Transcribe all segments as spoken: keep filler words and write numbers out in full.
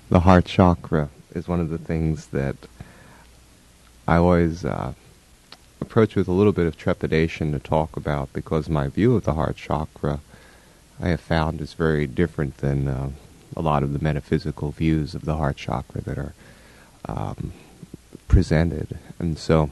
The heart chakra is one of the things that I always uh, approach with a little bit of trepidation to talk about, because my view of the heart chakra I have found is very different than uh, a lot of the metaphysical views of the heart chakra that are um, presented. And so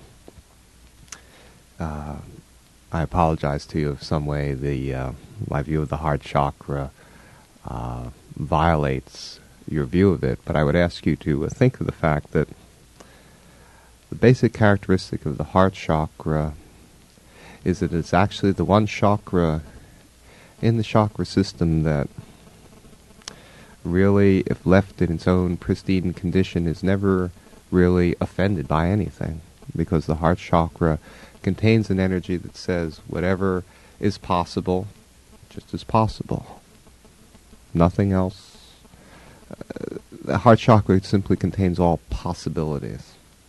uh, I apologize to you if some way the uh, my view of the heart chakra uh, violates your view of it, but I would ask you to uh, think of the fact that the basic characteristic of the heart chakra is that it's actually the one chakra in the chakra system that really, if left in its own pristine condition, is never really offended by anything, because the heart chakra contains an energy that says whatever is possible, just is possible. Nothing else. Uh, the heart chakra simply contains all possibilities.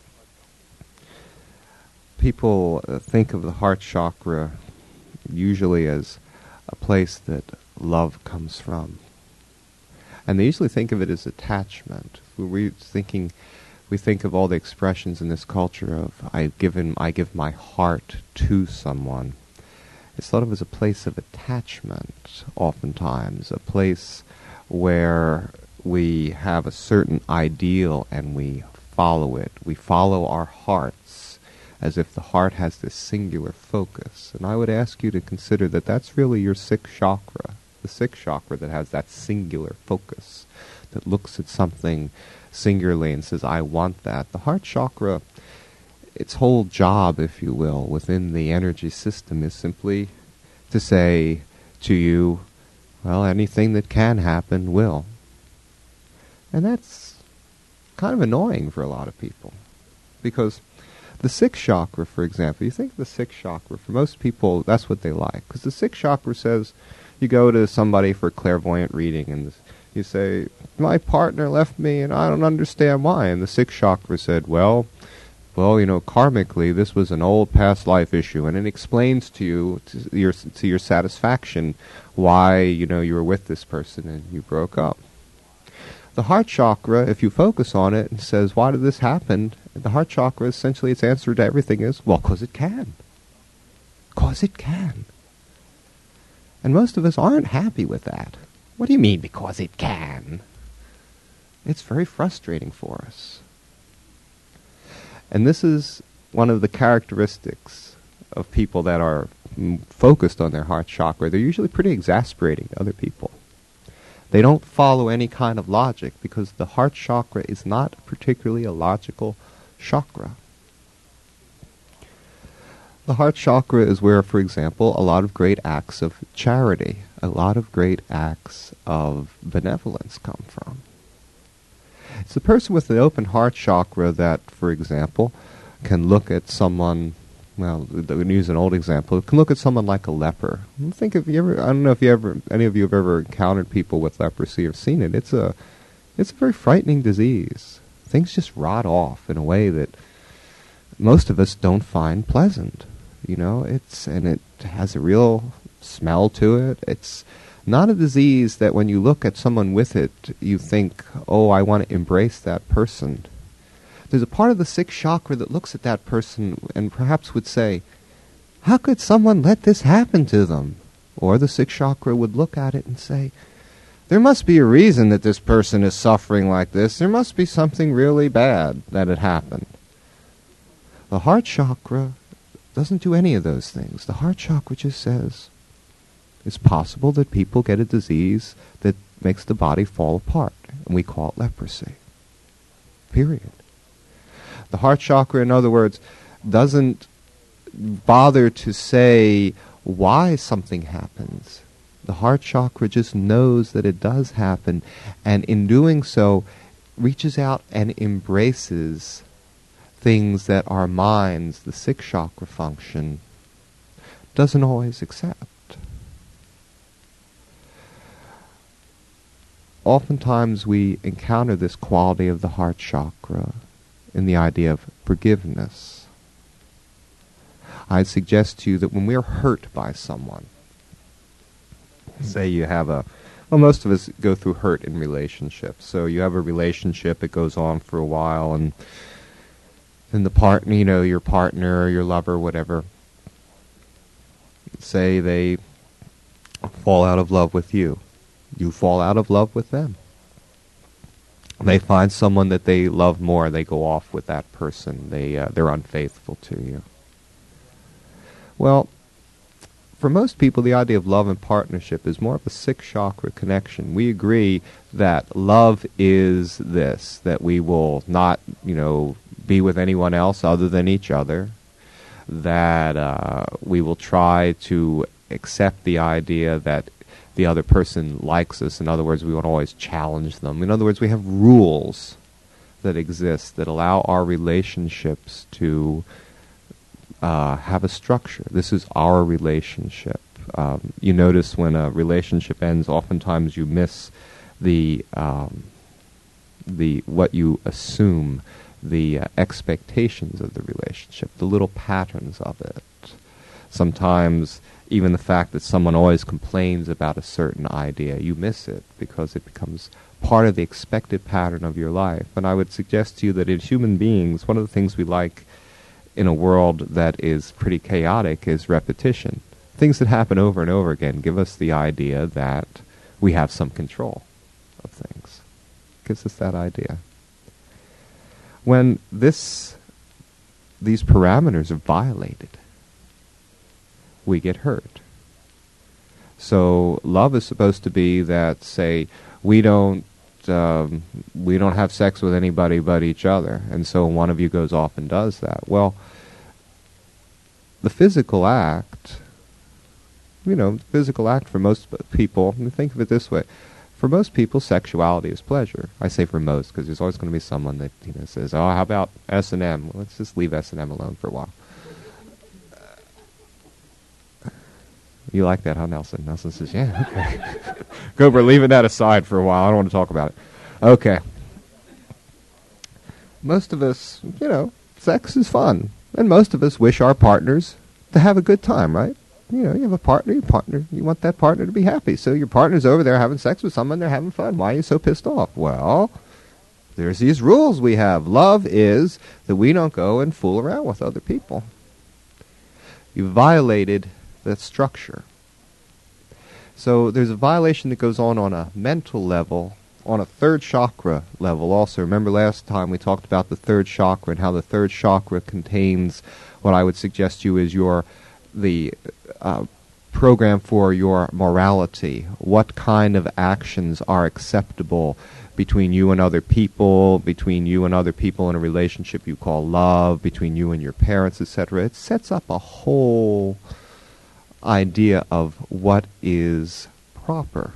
People uh, think of the heart chakra usually as a place that love comes from. And they usually think of it as attachment. We're thinking, we think of all the expressions in this culture of I give in, I give my heart to someone. It's thought of as a place of attachment, oftentimes, a place where we have a certain ideal and we follow it. We follow our hearts as if the heart has this singular focus. And I would ask you to consider that that's really your sixth chakra, the sixth chakra that has that singular focus, that looks at something singularly and says, I want that. The heart chakra, its whole job, if you will, within the energy system is simply to say to you, well, anything that can happen will. And that's kind of annoying for a lot of people, because the sixth chakra, for example, you think of the sixth chakra, for most people, that's what they like. Because the sixth chakra says, you go to somebody for clairvoyant reading, and you say, my partner left me, and I don't understand why. And the sixth chakra said, well, well, you know, karmically, this was an old past life issue, and it explains to you, to your, to your satisfaction, why, you know, you were with this person and you broke up. The heart chakra, if you focus on it and says, why did this happen? The heart chakra, essentially, its answer to everything is, well, because it can. Because it can. And most of us aren't happy with that. What do you mean, because it can? It's very frustrating for us. And this is one of the characteristics of people that are mm, focused on their heart chakra. They're usually pretty exasperating to other people. They don't follow any kind of logic, because the heart chakra is not particularly a logical chakra. The heart chakra is where, for example, a lot of great acts of charity, a lot of great acts of benevolence come from. It's the person with the open heart chakra that, for example, can look at someone, well, we can use an old example, can look at someone like a leper. Think if you ever, I don't know if you ever, any of you have ever encountered people with leprosy or seen it. It's a, it's a very frightening disease. Things just rot off in a way that most of us don't find pleasant. You know, it's, and it has a real smell to it. It's not a disease that when you look at someone with it, you think, oh, I want to embrace that person. There's a part of the sixth chakra that looks at that person and perhaps would say, how could someone let this happen to them? Or the sixth chakra would look at it and say, there must be a reason that this person is suffering like this. There must be something really bad that had happened. The heart chakra doesn't do any of those things. The heart chakra just says, it's possible that people get a disease that makes the body fall apart, and we call it leprosy. Period. The heart chakra, in other words, doesn't bother to say why something happens. The heart chakra just knows that it does happen, and in doing so, reaches out and embraces things that our minds, the sixth chakra function, doesn't always accept. Oftentimes we encounter this quality of the heart chakra in the idea of forgiveness. I'd suggest to you that when we're hurt by someone, say you have a, Well, most of us go through hurt in relationships. So you have a relationship, it goes on for a while, and then the partner, you know, your partner, your lover, whatever, say they fall out of love with you. You fall out of love with them. They find someone that they love more. They go off with that person. They uh, they're unfaithful to you. Well, for most people, the idea of love and partnership is more of a sixth chakra connection. We agree that love is this, that we will not, you know, be with anyone else other than each other, that uh, we will try to accept the idea that the other person likes us. In other words, we won't always challenge them. In other words, we have rules that exist that allow our relationships to uh, have a structure. This is our relationship. Um, you notice when a relationship ends, oftentimes you miss the um, the what you assume, the uh, expectations of the relationship, the little patterns of it. Sometimes even the fact that someone always complains about a certain idea, you miss it because it becomes part of the expected pattern of your life. And I would suggest to you that as human beings, one of the things we like in a world that is pretty chaotic is repetition. Things that happen over and over again give us the idea that we have some control of things. Gives us that idea. When this, these parameters are violated, we get hurt. So love is supposed to be that, say, we don't um, we don't have sex with anybody but each other, and so one of you goes off and does that. Well, the physical act, you know, the physical act for most people, I mean, think of it this way. For most people, sexuality is pleasure. I say for most because there's always going to be someone that, you know, says, oh, how about S and M? Well, let's just leave S and M alone for a while. You like that, huh, Nelson? Nelson says, yeah, okay. Good, we're leaving that aside for a while. I don't want to talk about it. Okay. Most of us, you know, sex is fun. And most of us wish our partners to have a good time, right? You know, you have a partner, your partner, you want that partner to be happy. So your partner's over there having sex with someone, they're having fun. Why are you so pissed off? Well, there's these rules we have. Love is that we don't go and fool around with other people. You violated that structure. So there's a violation that goes on on a mental level, on a third chakra level also. Remember last time we talked about the third chakra and how the third chakra contains what I would suggest to you is your the uh, program for your morality. What kind of actions are acceptable between you and other people, between you and other people in a relationship you call love, between you and your parents, et cetera. It sets up a whole idea of what is proper.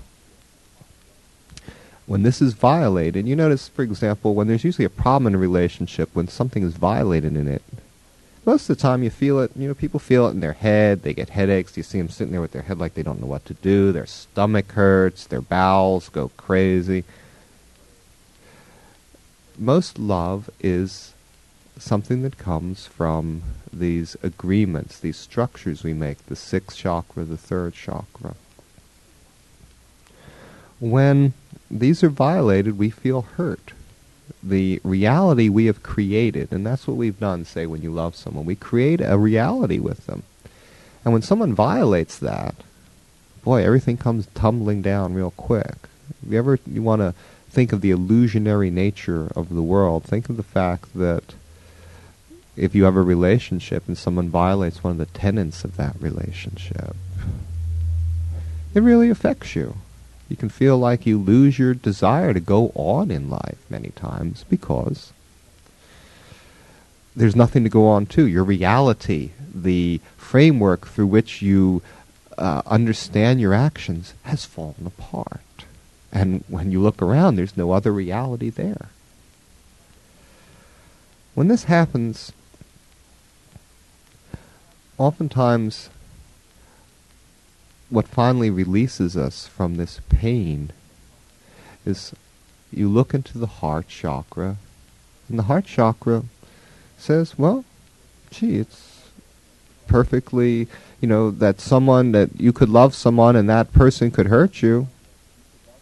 When this is violated, you notice, for example, when there's usually a problem in a relationship, when something is violated in it, most of the time you feel it, you know, people feel it in their head, they get headaches, you see them sitting there with their head like they don't know what to do, their stomach hurts, their bowels go crazy. Most love is something that comes from these agreements, these structures we make, the sixth chakra, the third chakra. When these are violated, we feel hurt. The reality we have created, and that's what we've done, say, when you love someone. We create a reality with them. And when someone violates that, boy, everything comes tumbling down real quick. If you ever you want to think of the illusionary nature of the world, think of the fact that if you have a relationship and someone violates one of the tenets of that relationship, it really affects you. You can feel like you lose your desire to go on in life many times because there's nothing to go on to. Your reality, the framework through which you uh, understand your actions has fallen apart. And when you look around, there's no other reality there. When this happens, oftentimes what finally releases us from this pain is you look into the heart chakra, and the heart chakra says, well, gee, it's perfectly, you know, that someone, that you could love someone and that person could hurt you.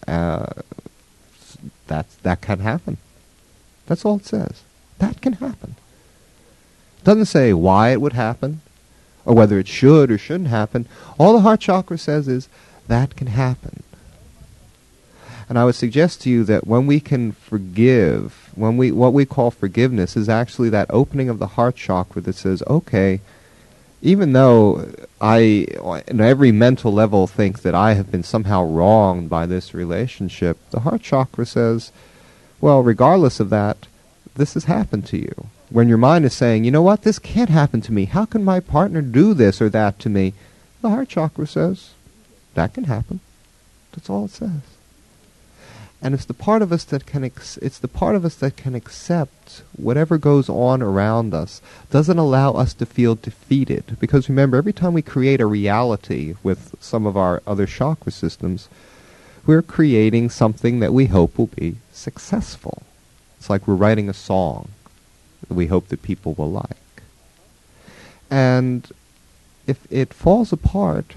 uh, that's, that can happen. That's all it says. That can happen. It doesn't say why it would happen, or whether it should or shouldn't happen. All the heart chakra says is, that can happen. And I would suggest to you that when we can forgive, when we what we call forgiveness is actually that opening of the heart chakra that says, okay, even though I, on every mental level, think that I have been somehow wronged by this relationship, the heart chakra says, well, regardless of that, this has happened to you. When your mind is saying, you know what, this can't happen to me. How can my partner do this or that to me? The heart chakra says, that can happen. That's all it says. And it's the part of us that can ex- it's the part of us that can accept whatever goes on around us, doesn't allow us to feel defeated. Because remember, every time we create a reality with some of our other chakra systems, we're creating something that we hope will be successful. It's like we're writing a song that we hope that people will like. And if it falls apart,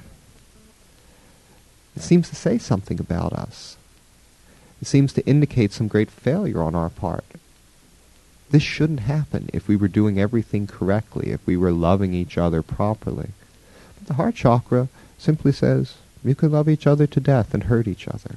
it seems to say something about us. It seems to indicate some great failure on our part. This shouldn't happen if we were doing everything correctly, if we were loving each other properly. But the heart chakra simply says, you can love each other to death and hurt each other.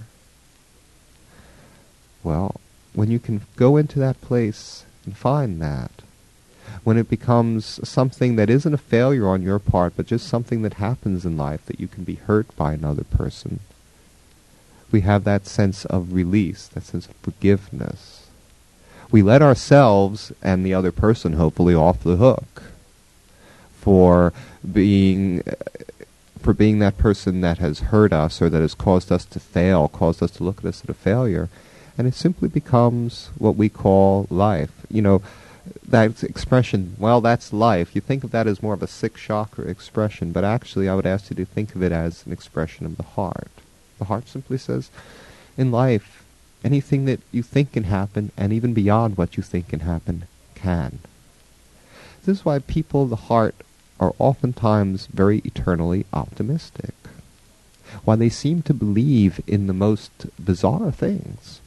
Well, when you can go into that place and find that, when it becomes something that isn't a failure on your part, but just something that happens in life, that you can be hurt by another person, we have that sense of release, that sense of forgiveness. We let ourselves and the other person, hopefully, off the hook for being for being that person that has hurt us or that has caused us to fail, caused us to look at us as a failure. And it simply becomes what we call life. You know, that expression, well, that's life. You think of that as more of a sixth chakra expression, but actually I would ask you to think of it as an expression of the heart. The heart simply says, in life, anything that you think can happen, and even beyond what you think can happen, can. This is why people of the heart are oftentimes very eternally optimistic. Why they seem to believe in the most bizarre things.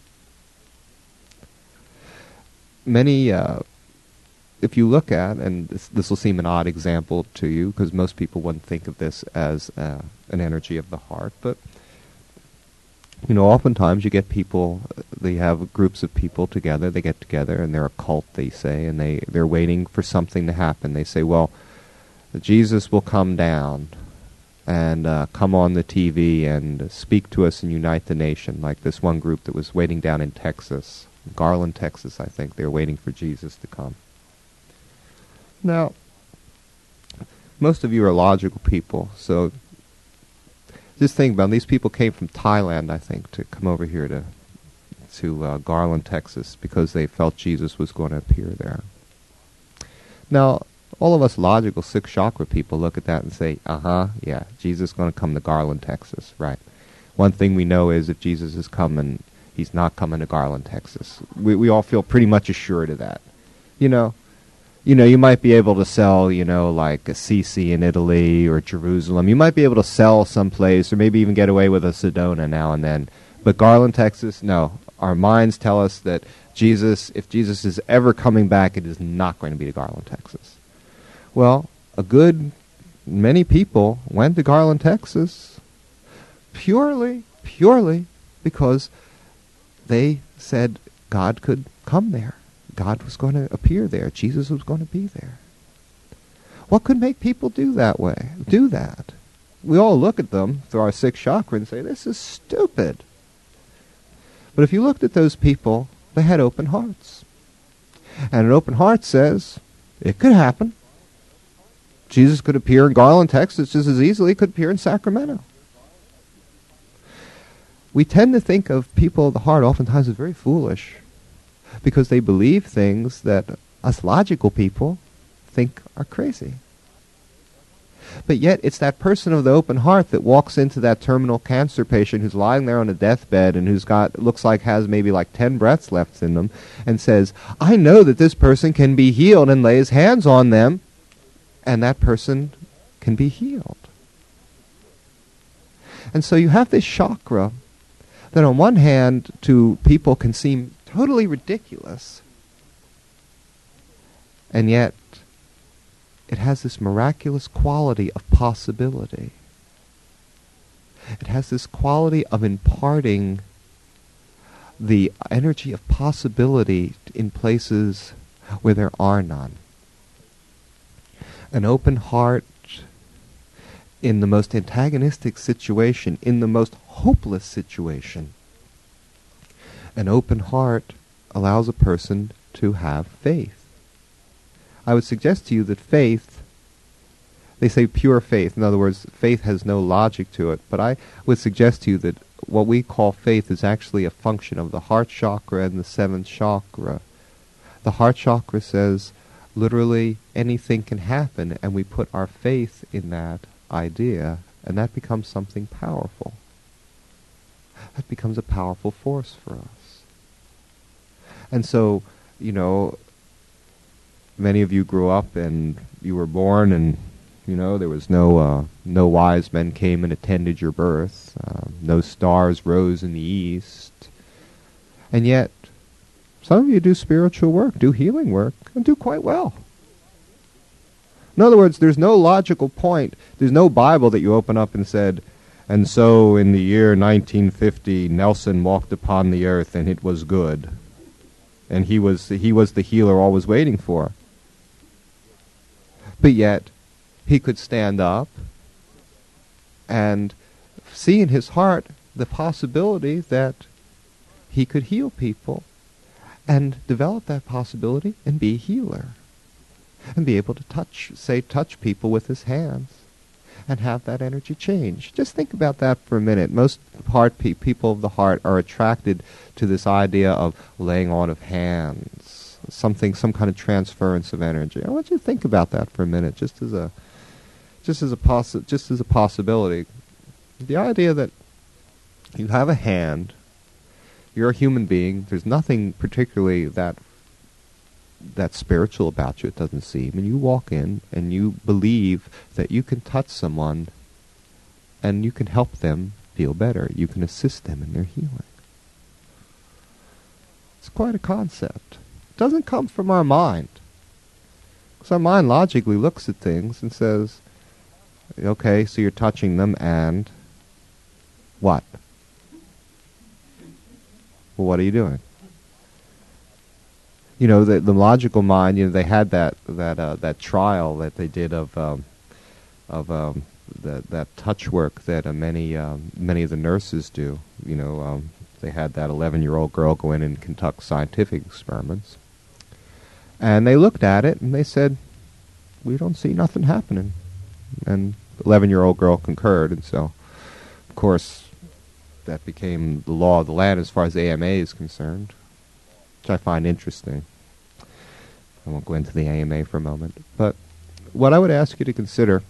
Many, uh, if you look at, and this, this will seem an odd example to you, because most people wouldn't think of this as uh, an energy of the heart, but you know, oftentimes you get people, they have groups of people together, they get together, and they're a cult, they say, and they, they're waiting for something to happen. They say, well, Jesus will come down and uh, come on the T V and speak to us and unite the nation, like this one group that was waiting down in Texas, Garland, Texas, I think. They were waiting for Jesus to come. Now, most of you are logical people, so just think about it. These people came from Thailand, I think, to come over here to to uh, Garland, Texas, because they felt Jesus was going to appear there. Now, all of us logical sixth chakra people look at that and say, uh-huh, yeah, Jesus is going to come to Garland, Texas, right. One thing we know is if Jesus is coming, he's not coming to Garland, Texas. We we all feel pretty much assured of that. You know, you know, you might be able to sell, you know, like Assisi in Italy or Jerusalem. You might be able to sell someplace or maybe even get away with a Sedona now and then. But Garland, Texas, no. Our minds tell us that Jesus, if Jesus is ever coming back, it is not going to be to Garland, Texas. Well, a good many people went to Garland, Texas purely, purely because they said God could come there. God was going to appear there. Jesus was going to be there. What could make people do that way? Do that? We all look at them through our sixth chakra and say, this is stupid. But if you looked at those people, they had open hearts. And an open heart says, it could happen. Jesus could appear in Garland, Texas just as easily. He could appear in Sacramento. We tend to think of people of the heart oftentimes as very foolish because they believe things that us logical people think are crazy. But yet it's that person of the open heart that walks into that terminal cancer patient who's lying there on a deathbed and who's got, looks like has maybe like ten breaths left in them and says, I know that this person can be healed, and lays hands on them and that person can be healed. And so you have this chakra that on one hand to people can seem totally ridiculous, and yet it has this miraculous quality of possibility. It has this quality of imparting the energy of possibility in places where there are none. An open heart in the most antagonistic situation, in the most hopeless situation. An open heart allows a person to have faith. I would suggest to you that faith, they say pure faith, in other words, faith has no logic to it, but I would suggest to you that what we call faith is actually a function of the heart chakra and the seventh chakra. The heart chakra says, literally, anything can happen, and we put our faith in that idea, and that becomes something powerful. That becomes a powerful force for us. And so, you know, many of you grew up and you were born and, you know, there was no uh, no wise men came and attended your birth. Uh, no stars rose in the east. And yet, some of you do spiritual work, do healing work, and do quite well. In other words, there's no logical point. There's no Bible that you open up and said, and so in the year nineteen fifty, Nelson walked upon the earth and it was good. And he was he was the healer all was waiting for. But yet, he could stand up and see in his heart the possibility that he could heal people and develop that possibility and be a healer. And be able to touch, say, touch people with his hands and have that energy change. Just think about that for a minute. Most heart pe- people of the heart are attracted to this idea of laying on of hands, something, some kind of transference of energy. I want you to think about that for a minute, just as a, just as a possi- just as a possibility. The idea that you have a hand, you're a human being. There's nothing particularly that. that's spiritual about you, it doesn't seem, and you walk in and you believe that you can touch someone and you can help them feel better. You can assist them in their healing. It's quite a concept. It doesn't come from our mind. Because our mind logically looks at things and says, okay, so you're touching them and what? Well, what are you doing? You know, the, the logical mind, you know, they had that that uh, that trial that they did of um, of um, that that touch work that uh, many um, many of the nurses do. You know, um, they had that eleven-year-old girl go in and conduct scientific experiments, and they looked at it and they said, "We don't see nothing happening." And the eleven-year-old girl concurred, and so, of course, that became the law of the land as far as A M A is concerned, which I find interesting. I won't go into the A M A for a moment. But what I would ask you to consider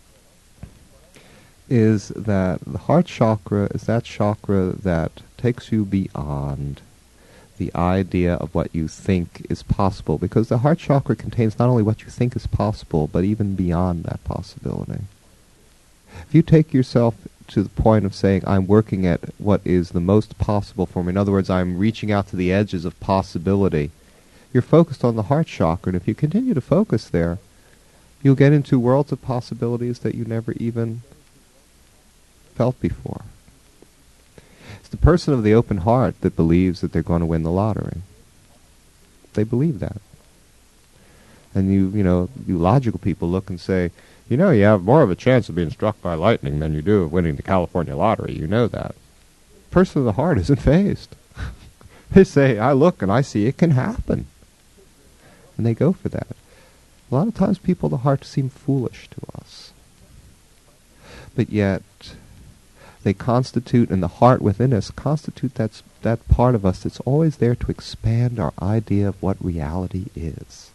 is that the heart chakra is that chakra that takes you beyond the idea of what you think is possible, because the heart chakra contains not only what you think is possible, but even beyond that possibility. If you take yourself to the point of saying, I'm working at what is the most possible for me, in other words, I'm reaching out to the edges of possibility, you're focused on the heart chakra, and if you continue to focus there, you'll get into worlds of possibilities that you never even felt before. It's the person of the open heart that believes that they're going to win the lottery. They believe that. And you, you know, you logical people look and say, you know, you have more of a chance of being struck by lightning than you do of winning the California lottery. You know that. Person of the heart isn't phased. They say, I look and I see it can happen. And they go for that. A lot of times people of the heart seem foolish to us. But yet, they constitute, and the heart within us constitute that, that part of us that's always there to expand our idea of what reality is.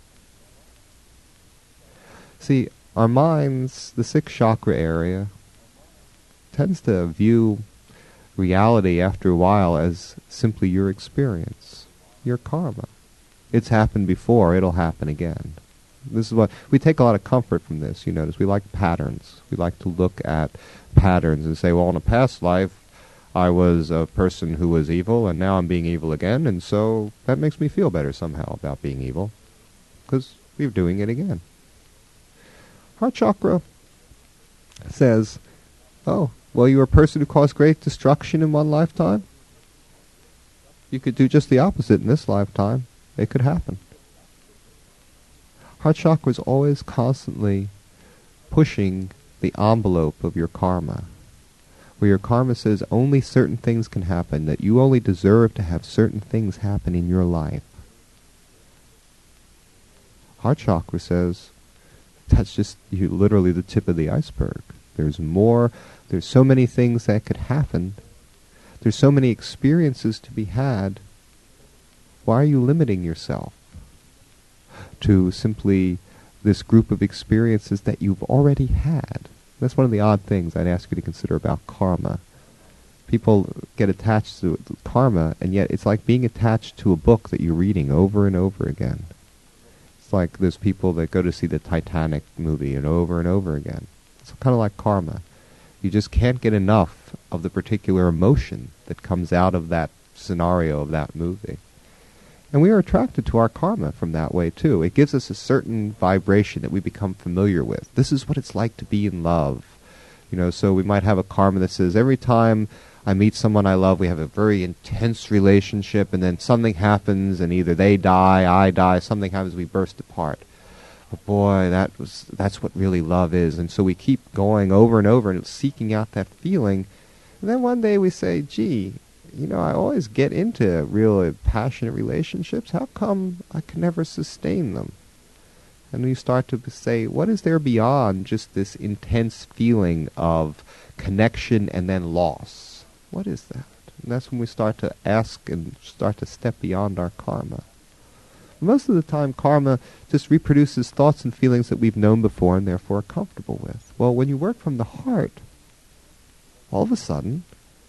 See, our minds, the sixth chakra area, tends to view reality after a while as simply your experience, your karma. It's happened before, it'll happen again. This is what we take a lot of comfort from this. You notice we like patterns. We like to look at patterns and say, well, in a past life, I was a person who was evil, and now I'm being evil again, and so that makes me feel better somehow about being evil, because we're doing it again. Heart chakra says, oh, well, you're a person who caused great destruction in one lifetime. You could do just the opposite in this lifetime. It could happen. Heart chakra is always constantly pushing the envelope of your karma, where your karma says only certain things can happen, that you only deserve to have certain things happen in your life. Heart chakra says that's just you, literally the tip of the iceberg. There's more, there's so many things that could happen. There's so many experiences to be had. Why are you limiting yourself to simply this group of experiences that you've already had? That's one of the odd things I'd ask you to consider about karma. People get attached to karma, and yet it's like being attached to a book that you're reading over and over again. It's like there's people that go to see the Titanic movie and over and over again. It's kind of like karma. You just can't get enough of the particular emotion that comes out of that scenario of that movie. And we are attracted to our karma from that way too. It gives us a certain vibration that we become familiar with. This is what it's like to be in love. You know, so we might have a karma that says every time I meet someone I love, we have a very intense relationship, and then something happens, and either they die, I die, something happens, we burst apart. But boy, that was that's what really love is. And so we keep going over and over and seeking out that feeling. And then one day we say, gee, you know, I always get into real passionate relationships. How come I can never sustain them? And you start to say, what is there beyond just this intense feeling of connection and then loss? What is that? And that's when we start to ask and start to step beyond our karma. Most of the time, karma just reproduces thoughts and feelings that we've known before and therefore are comfortable with. Well, when you work from the heart, all of a sudden,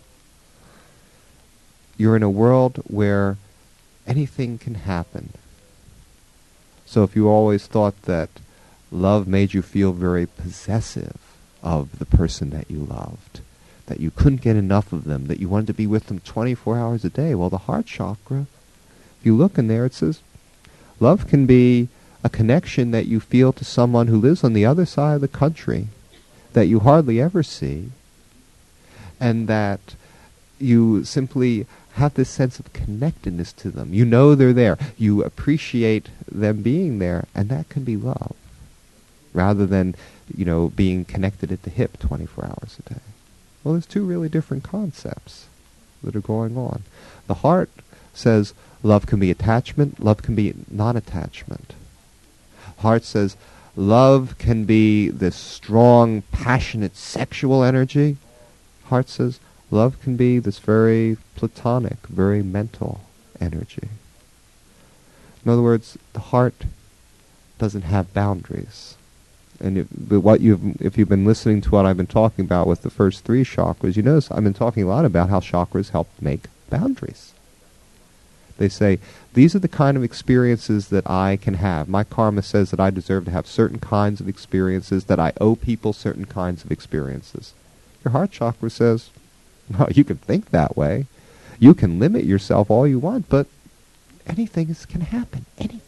you're in a world where anything can happen. So if you always thought that love made you feel very possessive of the person that you loved, that you couldn't get enough of them, that you wanted to be with them twenty-four hours a day, well, the heart chakra, if you look in there, it says, love can be a connection that you feel to someone who lives on the other side of the country that you hardly ever see, and that you simply have this sense of connectedness to them. You know they're there. You appreciate them being there, and that can be love, rather than, you know, being connected at the hip twenty-four hours a day. Well, there's two really different concepts that are going on. The heart says love can be attachment, love can be non-attachment. Heart says love can be this strong, passionate, sexual energy. Heart says love can be this very platonic, very mental energy. In other words, the heart doesn't have boundaries. And if, but what you've, if you've been listening to what I've been talking about with the first three chakras, you notice I've been talking a lot about how chakras help make boundaries. They say, these are the kind of experiences that I can have. My karma says that I deserve to have certain kinds of experiences, that I owe people certain kinds of experiences. Your heart chakra says, well, you can think that way. You can limit yourself all you want, but anything is, can happen. Anything.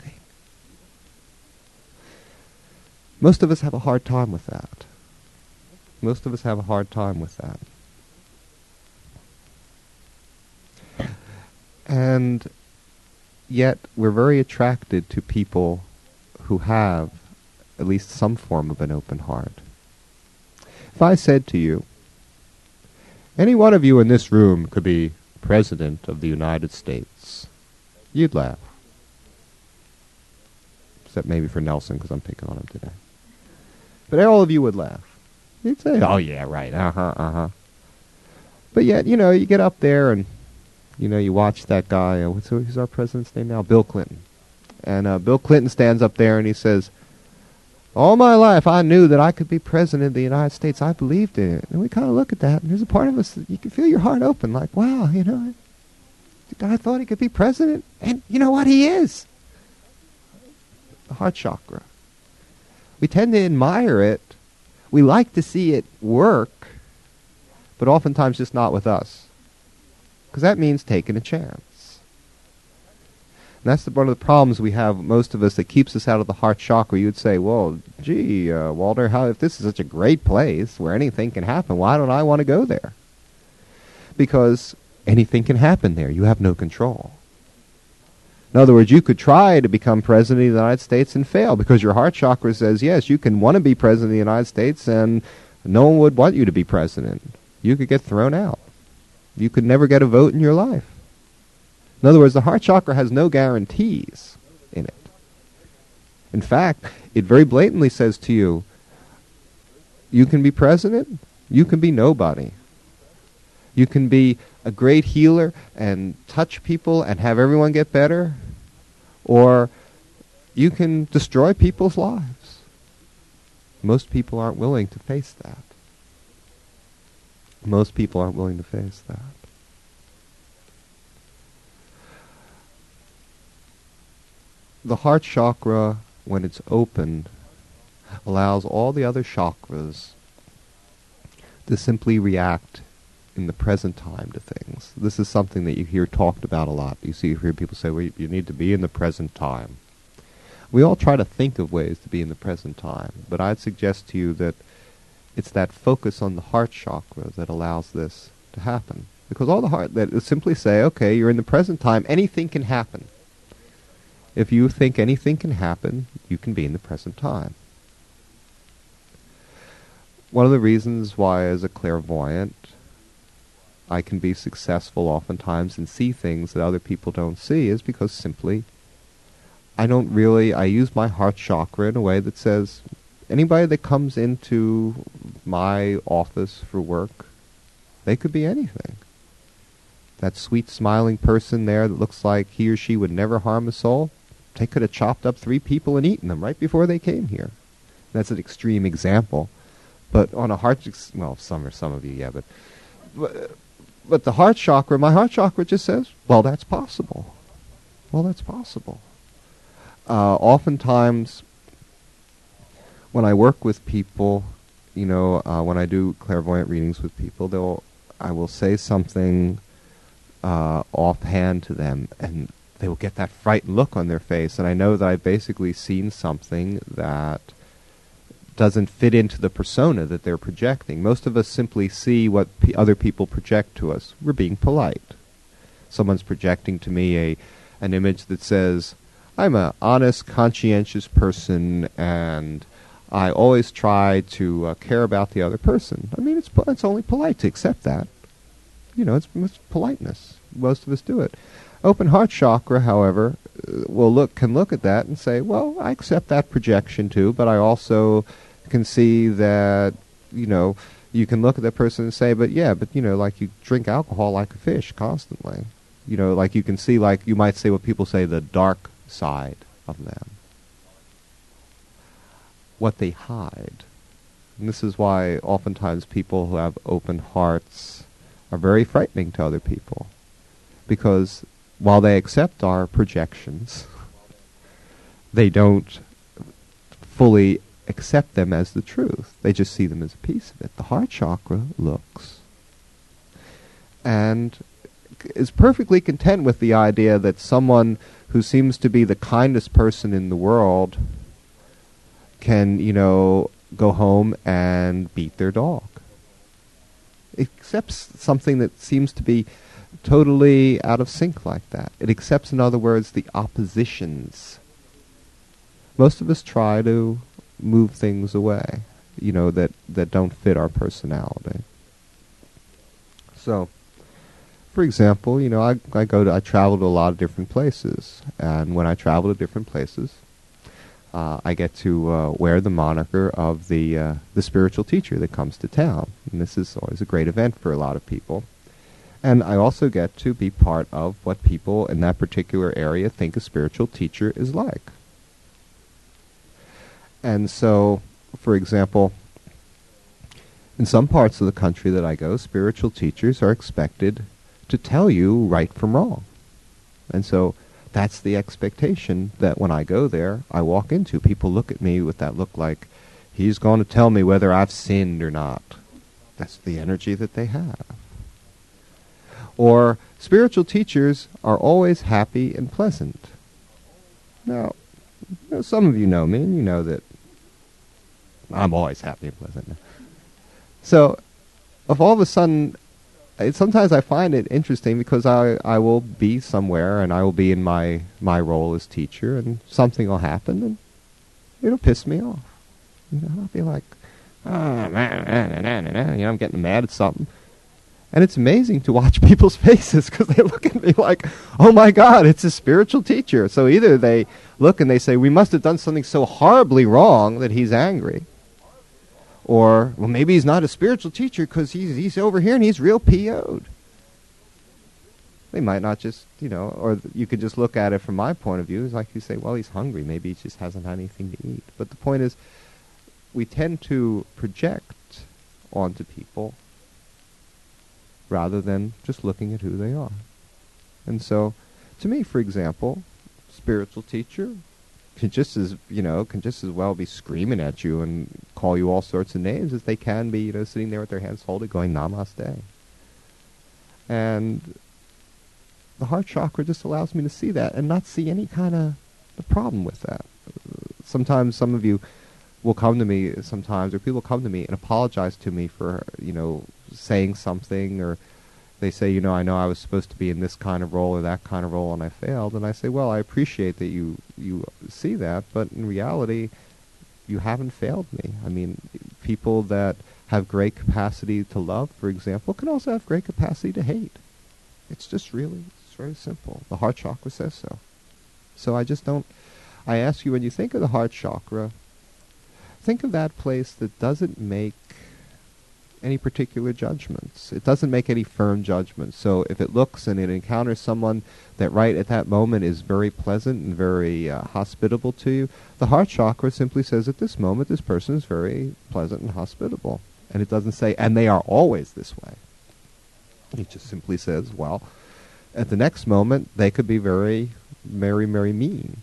Most of us have a hard time with that. Most of us have a hard time with that. And yet we're very attracted to people who have at least some form of an open heart. If I said to you, any one of you in this room could be President of the United States, you'd laugh. Except maybe for Nelson, because I'm picking on him today. But all of you would laugh. You'd say, oh yeah, right, uh-huh, uh-huh. But yet, you know, you get up there and, you know, you watch that guy, uh, what's who's our president's name now? Bill Clinton. And uh, Bill Clinton stands up there and he says, all my life I knew that I could be president of the United States. I believed in it. And we kind of look at that, and there's a part of us that you can feel your heart open, like, wow, you know, the guy thought he could be president, and you know what, he is. The heart chakra. We tend to admire it. We like to see it work, but oftentimes just not with us. because that means taking a chance. And that's the, one of the problems we have, most of us, that keeps us out of the heart chakra. You would say, well, gee, uh, Walter, how, if this is such a great place where anything can happen, why don't I want to go there? Because anything can happen there. You have no control. In other words, you could try to become president of the United States and fail, because your heart chakra says, yes, you can want to be president of the United States, and no one would want you to be president. You could get thrown out. You could never get a vote in your life. In other words, the heart chakra has no guarantees in it. In fact, it very blatantly says to you, you can be president, you can be nobody. You can be a great healer and touch people and have everyone get better, or you can destroy people's lives. Most people aren't willing to face that. Most people aren't willing to face that. The heart chakra, when it's opened, allows all the other chakras to simply react in the present time to things. This is something that you hear talked about a lot. You see, you hear people say, well, you need to be in the present time. We all try to think of ways to be in the present time, but I'd suggest to you that it's that focus on the heart chakra that allows this to happen. Because all the heart, that is simply say, okay, you're in the present time, anything can happen. If you think anything can happen, you can be in the present time. One of the reasons why, as a clairvoyant, I can be successful oftentimes and see things that other people don't see is because simply I don't really, I use my heart chakra in a way that says, anybody that comes into my office for work, they could be anything. That sweet smiling person there that looks like he or she would never harm a soul, they could have chopped up three people and eaten them right before they came here. That's an extreme example. But on a heart, well, some or some of you, yeah, but, but but the heart chakra, my heart chakra just says, well, that's possible. Well, that's possible. Uh, oftentimes, when I work with people, you know, uh, when I do clairvoyant readings with people, they'll, I will say something uh, offhand to them, and they will get that frightened look on their face, and I know that I've basically seen something that doesn't fit into the persona that they're projecting. Most of us simply see what p- other people project to us. We're being polite. Someone's projecting to me a an image that says, I'm an honest, conscientious person, and I always try to uh, care about the other person. I mean, it's po- it's only polite to accept that. You know, it's, it's politeness. Most of us do it. Open heart chakra, however, uh, will look can look at that and say, well, I accept that projection too, but I also can see that, you know, you can look at that person and say, but yeah, but, you know, like you drink alcohol like a fish constantly. You know, like you can see, like you might say what people say, the dark side of them. What they hide. And this is why oftentimes people who have open hearts are very frightening to other people. Because while they accept our projections, they don't fully accept them as the truth. They just see them as a piece of it. The heart chakra looks and is perfectly content with the idea that someone who seems to be the kindest person in the world can, you know, go home and beat their dog. It accepts something that seems to be totally out of sync like that. It accepts, in other words, the oppositions. Most of us try to move things away, you know, that, that don't fit our personality. So, for example, you know, I, I go to, I travel to a lot of different places, and when I travel to different places, uh, I get to uh, wear the moniker of the uh, the spiritual teacher that comes to town, and this is always a great event for a lot of people. And I also get to be part of what people in that particular area think a spiritual teacher is like. And so, for example, in some parts of the country that I go, spiritual teachers are expected to tell you right from wrong. And so that's the expectation that when I go there, I walk into. People look at me with that look like, he's going to tell me whether I've sinned or not. That's the energy that they have. Or spiritual teachers are always happy and pleasant. Now, you know, some of you know me, and you know that I'm always happy and pleasant. So, if all of a sudden, it, sometimes I find it interesting because I, I will be somewhere and I will be in my, my role as teacher, and something will happen and it'll piss me off. You know, I'll be like, oh, man, man, man, man, you know, I'm getting mad at something. And it's amazing to watch people's faces because they look at me like, oh my God, it's a spiritual teacher. So either they look and they say, we must have done something so horribly wrong that he's angry. Or, well, maybe he's not a spiritual teacher because he's, he's over here and he's real P O'd. They might not just, you know, or you could just look at it from my point of view. It's like you say, well, he's hungry. Maybe he just hasn't had anything to eat. But the point is, we tend to project onto people rather than just looking at who they are. And so, to me, for example, spiritual teacher can just as, you know, can just as well be screaming at you and call you all sorts of names as they can be, you know, sitting there with their hands folded going namaste. And the heart chakra just allows me to see that and not see any kind of the problem with that. Sometimes some of you will come to me sometimes, or people come to me and apologize to me for, you know, saying something, or they say, you know, I know I was supposed to be in this kind of role or that kind of role and I failed. And I say, well, I appreciate that you, you see that, but in reality, you haven't failed me. I mean, people that have great capacity to love, for example, can also have great capacity to hate. It's just really, it's very simple. The heart chakra says so. So I just don't, I ask you, when you think of the heart chakra, think of that place that doesn't make any particular judgments. It doesn't make any firm judgments. So if it looks and it encounters someone that right at that moment is very pleasant and very uh, hospitable to you, the heart chakra simply says at this moment this person is very pleasant and hospitable. And it doesn't say, and they are always this way. It just simply says, well, at the next moment they could be very, very, very mean.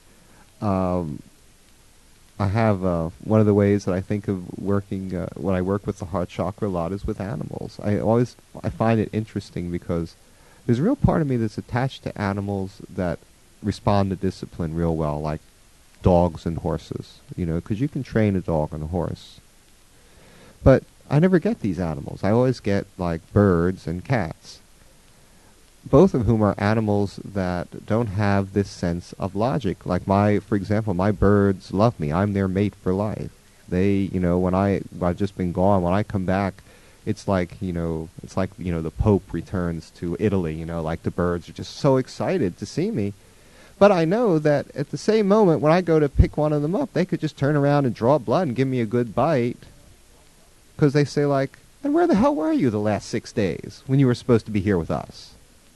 Um, I have uh, one of the ways that I think of working uh, when I work with the heart chakra a lot is with animals. I always I find it interesting because there's a real part of me that's attached to animals that respond to discipline real well, like dogs and horses. You know, because you can train a dog and a horse. But I never get these animals. I always get like birds and cats, both of whom are animals that don't have this sense of logic. Like my, for example, my birds love me. I'm their mate for life. They, you know, when I, I've just been gone, when I come back, it's like, you know, it's like, you know, the Pope returns to Italy, you know, like the birds are just so excited to see me. But I know that at the same moment, when I go to pick one of them up, they could just turn around and draw blood and give me a good bite. Because they say like, and where the hell were you the last six days when you were supposed to be here with us?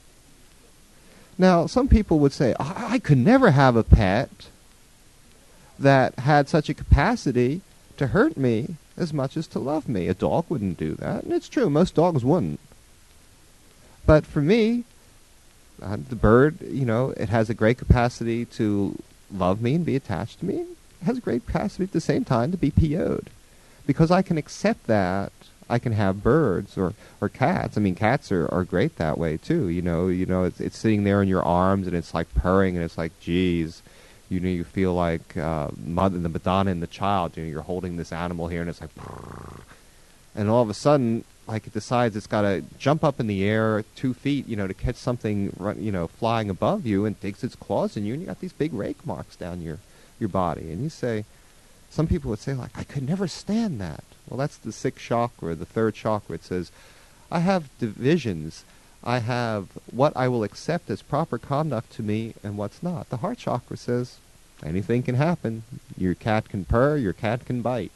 Now, some people would say, I, I could never have a pet that had such a capacity to hurt me as much as to love me. A dog wouldn't do that. And it's true, most dogs wouldn't. But for me, uh, the bird, you know, it has a great capacity to love me and be attached to me. It has a great capacity at the same time to be P O'd. Because I can accept that. I can have birds or, or cats. I mean, cats are, are great that way too. You know, you know, it's it's sitting there in your arms and it's like purring and it's like, geez, you know, you feel like uh, mother, the Madonna and the child. You know, you're holding this animal here and it's like, purr. And all of a sudden, like it decides it's got to jump up in the air two feet, you know, to catch something, run, you know, flying above you, and digs its claws in you, and you got these big rake marks down your your body, and you say. Some people would say, like, I could never stand that. Well, that's the sixth chakra, the third chakra. It says, I have divisions. I have what I will accept as proper conduct to me and what's not. The heart chakra says, anything can happen. Your cat can purr, your cat can bite.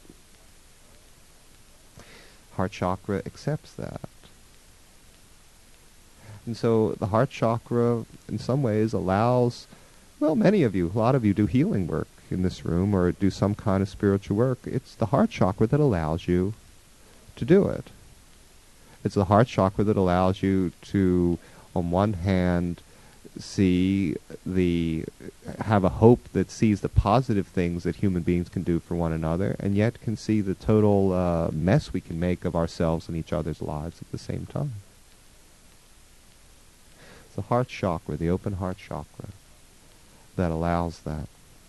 Heart chakra accepts that. And so the heart chakra, in some ways, allows, well, many of you, a lot of you do healing work in this room or do some kind of spiritual work. It's the heart chakra that allows you to do it. It's the heart chakra that allows you to, on one hand, see the, have a hope that sees the positive things that human beings can do for one another, and yet can see the total uh, mess we can make of ourselves and each other's lives at the same time. the heart chakra, the open heart chakra, that allows that.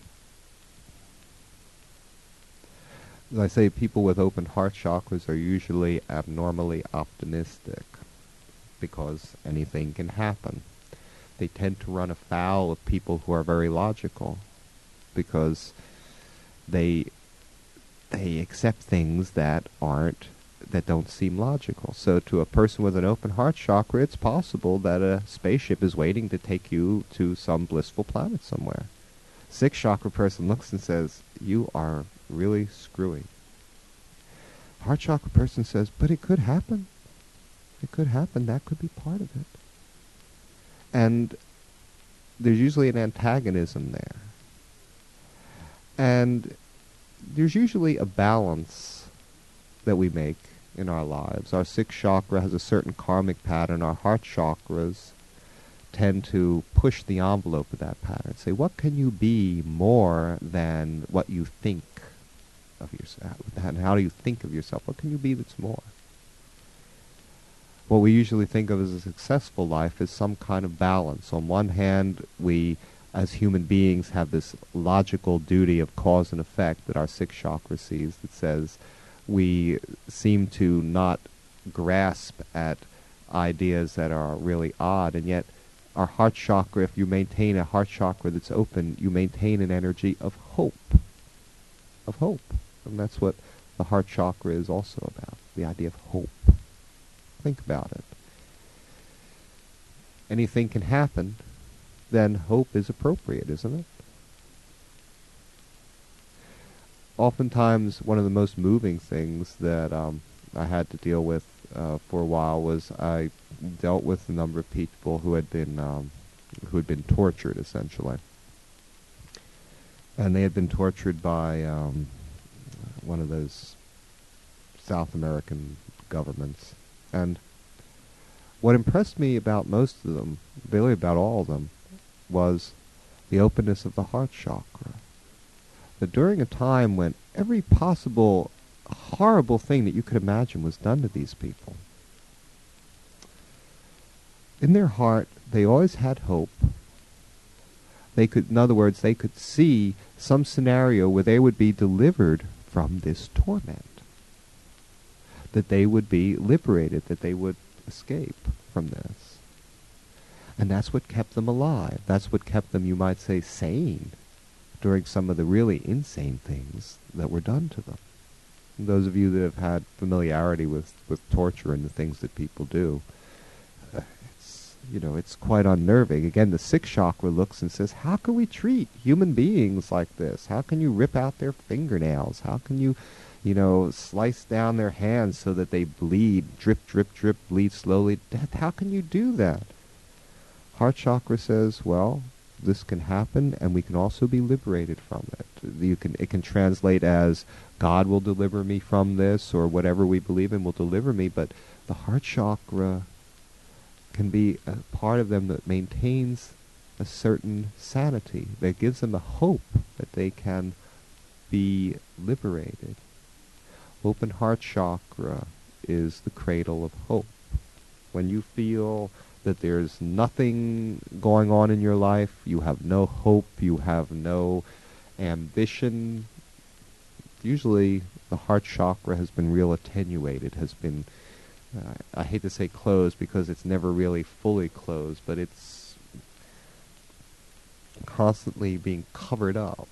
As I say, people with open heart chakras are usually abnormally optimistic because anything can happen. They tend to run afoul of people who are very logical because they they accept things that aren't that don't seem logical. So to a person with an open heart chakra, it's possible that a spaceship is waiting to take you to some blissful planet somewhere. Sixth chakra person looks and says, "You are really screwy." Heart chakra person says, "But it could happen. It could happen. That could be part of it." And there's usually an antagonism there. And there's usually a balance that we make in our lives. Our sixth chakra has a certain karmic pattern. Our heart chakras tend to push the envelope of that pattern. Say, what can you be more than what you think of yourself? And how do you think of yourself? What can you be that's more? What we usually think of as a successful life is some kind of balance. On one hand, we, as human beings, have this logical duty of cause and effect that our sixth chakra sees that says we seem to not grasp at ideas that are really odd, and yet our heart chakra, if you maintain a heart chakra that's open, you maintain an energy of hope. Of hope. And that's what the heart chakra is also about, the idea of hope. Think about it. Anything can happen, then hope is appropriate, isn't it? Oftentimes, one of the most moving things that um, I had to deal with uh, for a while was I dealt with a number of people who had been um, who had been tortured, essentially, and they had been tortured by um, one of those South American governments. And what impressed me about most of them, really about all of them, was the openness of the heart chakra. That during a time when every possible horrible thing that you could imagine was done to these people, in their heart they always had hope. They could, in other words, they could see some scenario where they would be delivered from this torment. That they would be liberated, that they would escape from this. And that's what kept them alive. That's what kept them, you might say, sane during some of the really insane things that were done to them. And those of you that have had familiarity with, with torture and the things that people do, uh, it's, you know, it's quite unnerving. Again, the sixth chakra looks and says, how can we treat human beings like this? How can you rip out their fingernails? How can you you know, slice down their hands so that they bleed, drip, drip, drip, bleed slowly? Death, how can you do that? Heart chakra says, well, this can happen, and we can also be liberated from it. You can, it can translate as, God will deliver me from this, or whatever we believe in will deliver me, but the heart chakra can be a part of them that maintains a certain sanity, that gives them a hope that they can be liberated. Open heart chakra is the cradle of hope. When you feel that there's nothing going on in your life, you have no hope, you have no ambition, usually the heart chakra has been real attenuated, has been, uh, I hate to say closed because it's never really fully closed, but it's constantly being covered up.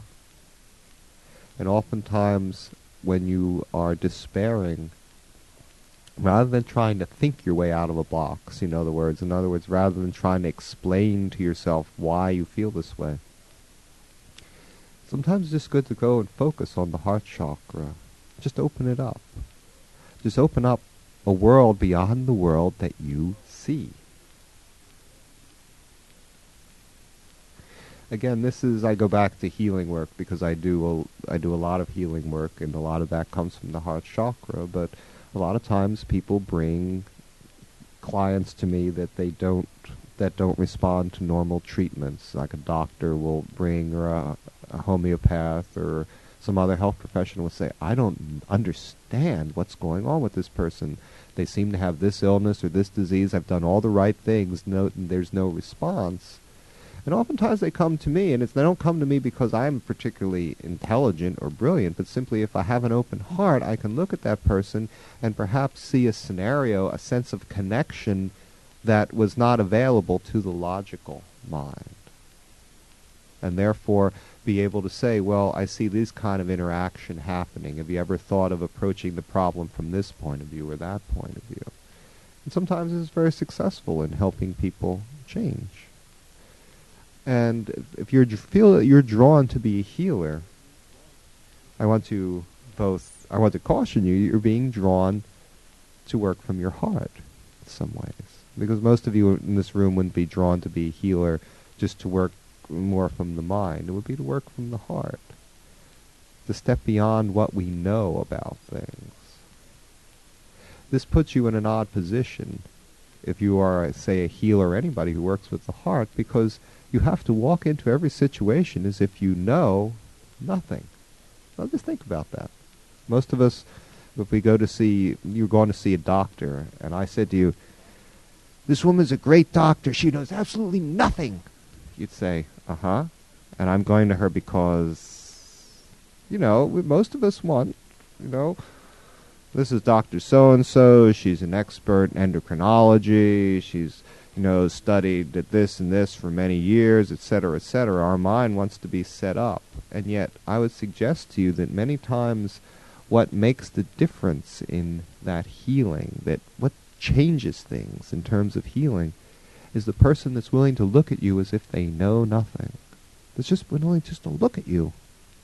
And oftentimes, when you are despairing, rather than trying to think your way out of a box, in other words, in other words, rather than trying to explain to yourself why you feel this way, sometimes it's just good to go and focus on the heart chakra. Just open it up. Just open up a world beyond the world that you see. Again, this is, I go back to healing work because I do a, I do a lot of healing work, and a lot of that comes from the heart chakra, but a lot of times people bring clients to me that they don't, that don't respond to normal treatments. Like a doctor will bring, or a, a homeopath, or Some other health professional would say, I don't understand what's going on with this person. They seem to have this illness or this disease. I've done all the right things. No, there's no response. And oftentimes they come to me, and it's, they don't come to me because I'm particularly intelligent or brilliant, but simply if I have an open heart, I can look at that person and perhaps see a scenario, a sense of connection that was not available to the logical mind. And therefore be able to say, well, I see this kind of interaction happening. Have you ever thought of approaching the problem from this point of view or that point of view? And sometimes it's very successful in helping people change. And if you feel that you're drawn to be a healer, I want to both, I want to caution you, you're being drawn to work from your heart in some ways. Because most of you in this room wouldn't be drawn to be a healer just to work more from the mind. It would be to work from the heart, to step beyond what we know about things. This puts you in an odd position if you are, say, a healer or anybody who works with the heart, because you have to walk into every situation as if you know nothing. Now just think about that. Most of us, if we go to see, you're going to see a doctor, and I said to you, this woman's a great doctor, she knows absolutely nothing. You'd say, uh-huh, and I'm going to her because, you know, we, most of us want, you know, this is Doctor So-and-so, she's an expert in endocrinology, she's, you know, studied this and this for many years, et cetera, et cetera. Our mind wants to be set up, and yet I would suggest to you that many times what makes the difference in that healing, that what changes things in terms of healing, is the person that's willing to look at you as if they know nothing. That's just willing just to look at you.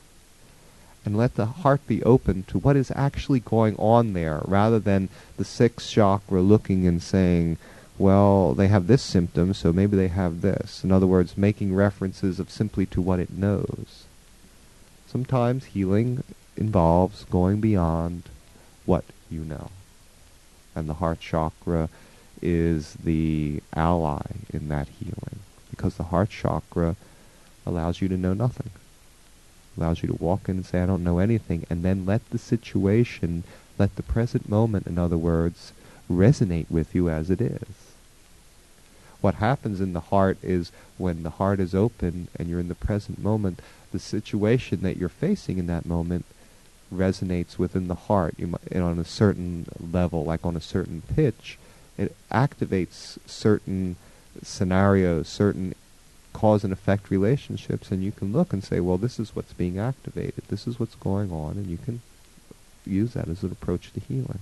And let the heart be open to what is actually going on there, rather than the sixth chakra looking and saying, well, they have this symptom, so maybe they have this. In other words, making references of simply to what it knows. Sometimes healing involves going beyond what you know. And the heart chakra is the ally in that healing, because the heart chakra allows you to know nothing. Allows you to walk in and say, I don't know anything, and then let the situation, let the present moment, in other words, resonate with you as it is. What happens in the heart is when the heart is open and you're in the present moment, the situation that you're facing in that moment resonates within the heart. You might, and on a certain level, like on a certain pitch, it activates certain scenarios, certain cause and effect relationships, and you can look and say, well, this is what's being activated, this is what's going on, and you can use that as an approach to healing.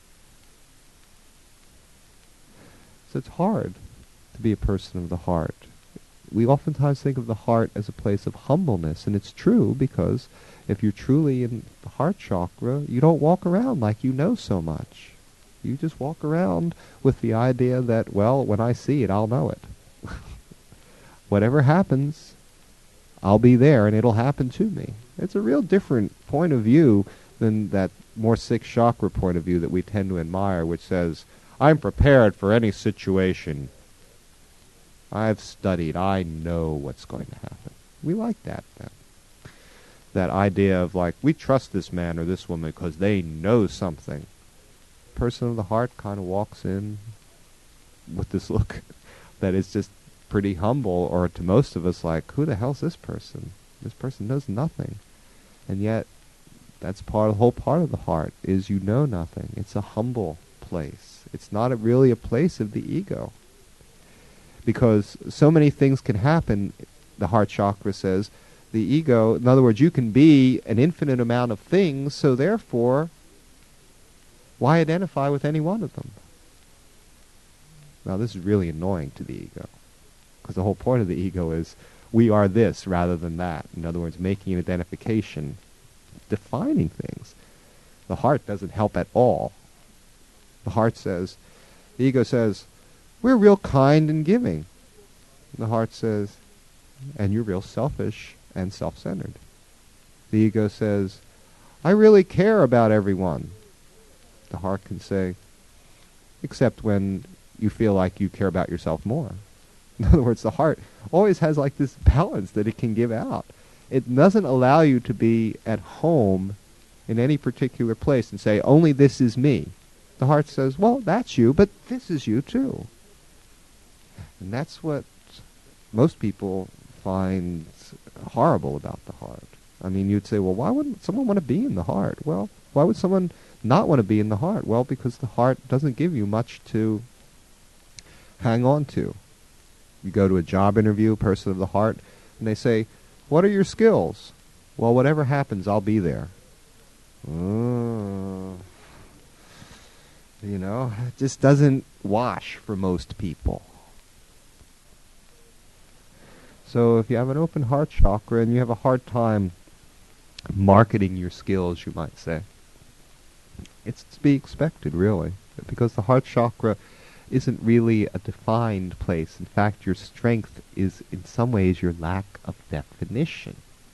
So it's hard to be a person of the heart. We oftentimes think of the heart as a place of humbleness, and it's true, because if you're truly in the heart chakra, you don't walk around like you know so much. You just walk around with the idea that, well, when I see it, I'll know it. Whatever happens, I'll be there and it'll happen to me. It's a real different point of view than that more sixth chakra point of view that we tend to admire, which says, I'm prepared for any situation. I've studied. I know what's going to happen. We like that. That, that idea of like, we trust this man or this woman because they know something. Person of the heart kind of walks in with this look that is just pretty humble, or to most of us like, who the hell's this person? This person knows nothing. And yet, that's part of the whole part of the heart, is you know nothing. It's a humble place. It's not a, really a place of the ego. Because so many things can happen, the heart chakra says, the ego, in other words, you can be an infinite amount of things, so therefore, why identify with any one of them? Now this is really annoying to the ego. Because the whole point of the ego is, we are this rather than that. In other words, making an identification, defining things. The heart doesn't help at all. The heart says, the ego says, we're real kind and giving. The heart says, and you're real selfish and self-centered. The ego says, I really care about everyone. The heart can say, except when you feel like you care about yourself more. In other words, the heart always has like this balance that it can give out. It doesn't allow you to be at home in any particular place and say, only this is me. The heart says, well, that's you, but this is you too. And that's what most people find horrible about the heart. I mean, you'd say, well, why wouldn't someone want to be in the heart? Well, why would someone not want to be in the heart? Well, because the heart doesn't give you much to hang on to. You go to a job interview, person of the heart, and they say, what are your skills? Well, whatever happens, I'll be there. Uh, you know, it just doesn't wash for most people. So if you have an open heart chakra and you have a hard time marketing your skills, you might say, it's to be expected, really, because the heart chakra isn't really a defined place. In fact, your strength is in some ways your lack of definition.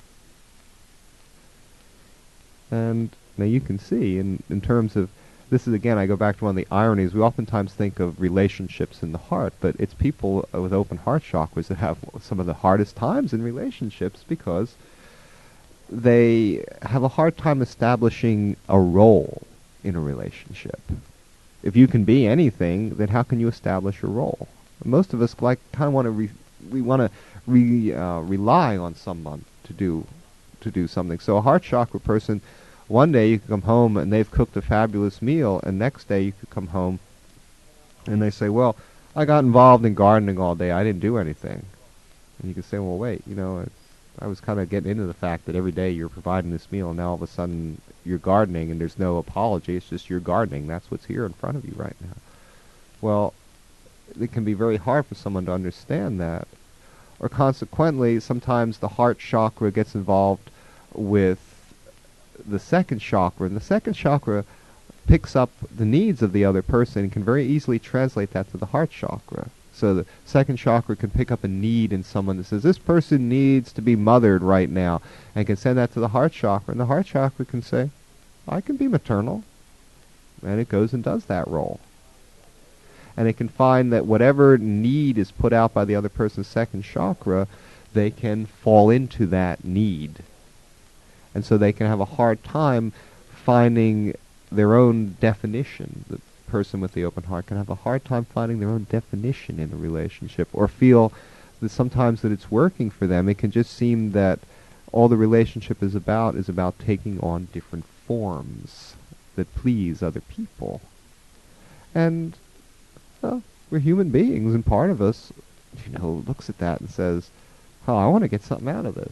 And now you can see, in, in terms of, this is again, I go back to one of the ironies, we oftentimes think of relationships in the heart, but it's people with open heart chakras that have some of the hardest times in relationships because they have a hard time establishing a role in a relationship. If you can be anything, then how can you establish a role? Most of us like kind of want to re, we want to re, uh, rely on someone to do to do something. So a heart chakra person, one day you could come home and they've cooked a fabulous meal, and next day you could come home and they say, well, I got involved in gardening all day, I didn't do anything. And you can say, well, wait, you know, it's, I was kind of getting into the fact that every day you're providing this meal, and now all of a sudden you're gardening and there's no apology, it's just you're gardening, that's what's here in front of you right now. Well, it can be very hard for someone to understand that. Or consequently, sometimes the heart chakra gets involved with the second chakra, and the second chakra picks up the needs of the other person and can very easily translate that to the heart chakra. So the second chakra can pick up a need in someone that says, this person needs to be mothered right now, and can send that to the heart chakra, and the heart chakra can say, I can be maternal, and it goes and does that role. And it can find that whatever need is put out by the other person's second chakra, they can fall into that need. And so they can have a hard time finding their own definition. The person with the open heart can have a hard time finding their own definition in a relationship, or feel that sometimes that it's working for them. It can just seem that all the relationship is about is about taking on different forms that please other people. And well, we're human beings, and part of us, you know, looks at that and says, oh, I want to get something out of this.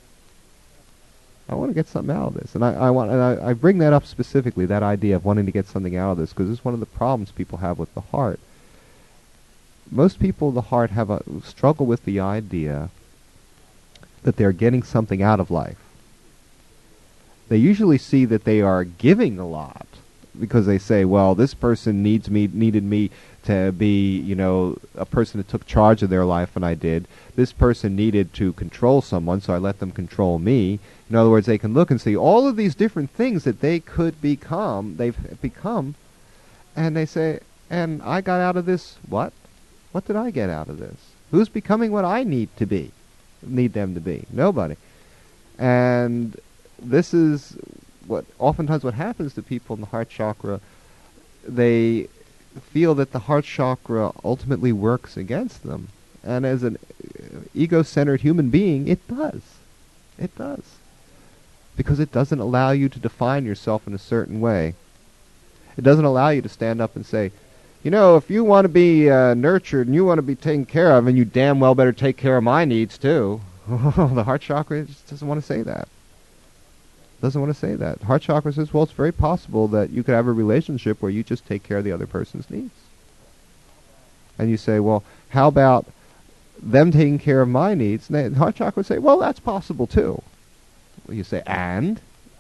I want to get something out of this. And I, I want, and I, I bring that up specifically, that idea of wanting to get something out of this, because it's one of the problems people have with the heart. Most people of the heart have a struggle with the idea that they're getting something out of life. They usually see that they are giving a lot, because they say, well, this person needs me, needed me to be, you know, a person that took charge of their life, and I did. This person needed to control someone, so I let them control me. In other words, they can look and see all of these different things that they could become, they've become, and they say, and I got out of this what? What did I get out of this? Who's becoming what I need to be, need them to be? Nobody. And this is what oftentimes what happens to people in the heart chakra. They feel that the heart chakra ultimately works against them, and as an uh, ego-centered human being, it does. It does, because it doesn't allow you to define yourself in a certain way. It doesn't allow you to stand up and say, you know, if you want to be uh, nurtured and you want to be taken care of, and you damn well better take care of my needs too. The heart chakra just doesn't want to say that. Doesn't want to say that. Heart chakra says, well, it's very possible that you could have a relationship where you just take care of the other person's needs. And you say, well, how about them taking care of my needs? And the heart chakra would say, well, that's possible too. Well, you say, and?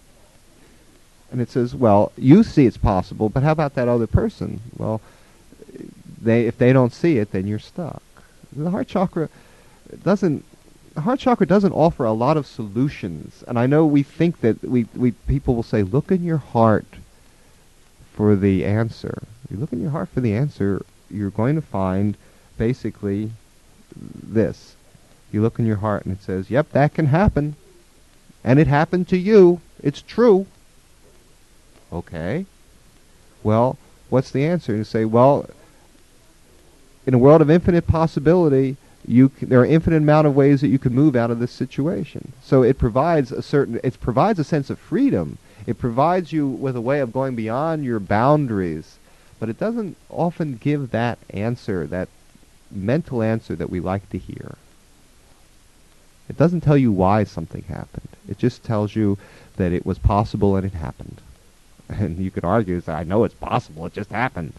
And it says, well, you see it's possible, but how about that other person? Well, they if they don't see it, then you're stuck. The heart chakra doesn't The heart chakra doesn't offer a lot of solutions, and I know we think that we, we people will say, look in your heart for the answer. You look in your heart for the answer, you're going to find basically this. You look in your heart and it says, yep, that can happen. And it happened to you. It's true. Okay. Well, what's the answer? You say, well, in a world of infinite possibility, you c- there are infinite amount of ways that you can move out of this situation. So it provides a certain, it provides a sense of freedom. It provides you with a way of going beyond your boundaries, but it doesn't often give that answer, that mental answer that we like to hear. It doesn't tell you why something happened. It just tells you that it was possible and it happened. And you could argue, say, I know it's possible, it just happened.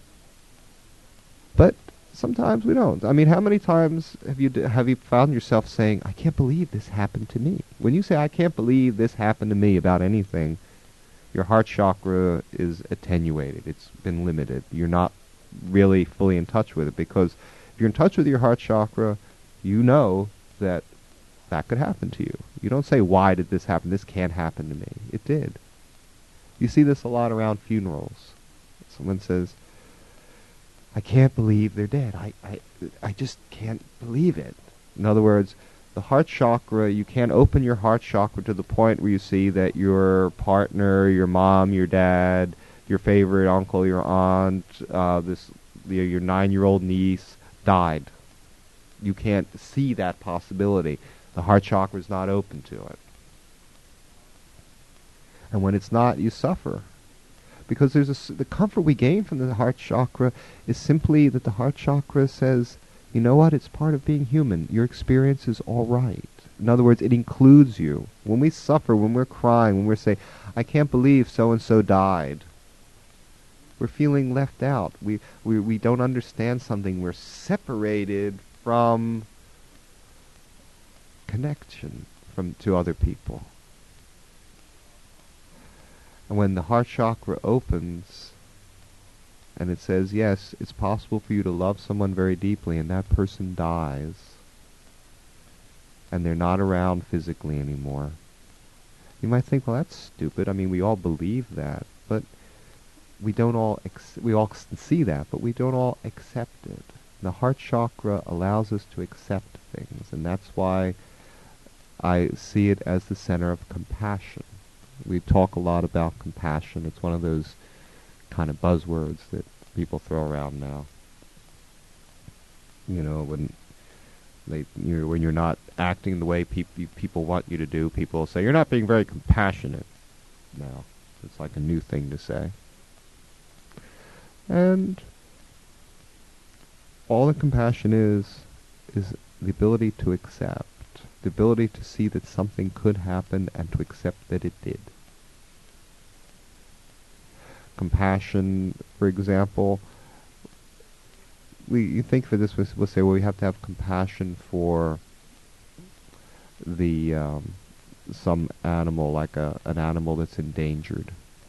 But sometimes we don't. I mean, how many times have you d- have you found yourself saying, I can't believe this happened to me? When you say, I can't believe this happened to me about anything, your heart chakra is attenuated. It's been limited. You're not really fully in touch with it, because if you're in touch with your heart chakra, you know that that could happen to you. You don't say, why did this happen? This can't happen to me. It did. You see this a lot around funerals. Someone says, I can't believe they're dead. I, I, I just can't believe it. In other words, the heart chakra, you can't open your heart chakra to the point where you see that your partner, your mom, your dad, your favorite uncle, your aunt, uh, this your, your nine-year-old niece died. You can't see that possibility. The heart chakra is not open to it. And when it's not, you suffer. Because there's a s the comfort we gain from the heart chakra is simply that the heart chakra says, you know what, it's part of being human. Your experience is all right. In other words, it includes you. When we suffer, when we're crying, when we're saying, I can't believe so-and-so died, we're feeling left out. We, we, we don't understand something. We're separated from connection from to other people. And when the heart chakra opens and it says, yes, it's possible for you to love someone very deeply and that person dies and they're not around physically anymore, you might think, well, that's stupid. I mean, we all believe that, but we don't all ex we all see that, but we don't all accept it. The heart chakra allows us to accept things, and that's why I see it as the center of compassion. We talk a lot about compassion. It's one of those kind of buzzwords that people throw around now. You know, when they you're, when you're not acting the way peop people want you to do, people say, you're not being very compassionate. Now, it's like a new thing to say. And all that compassion is, is the ability to accept. The ability to see that something could happen and to accept that it did. Compassion, for example, we you think for this, we'll say, well, we have to have compassion for the um, some animal, like a an animal that's endangered.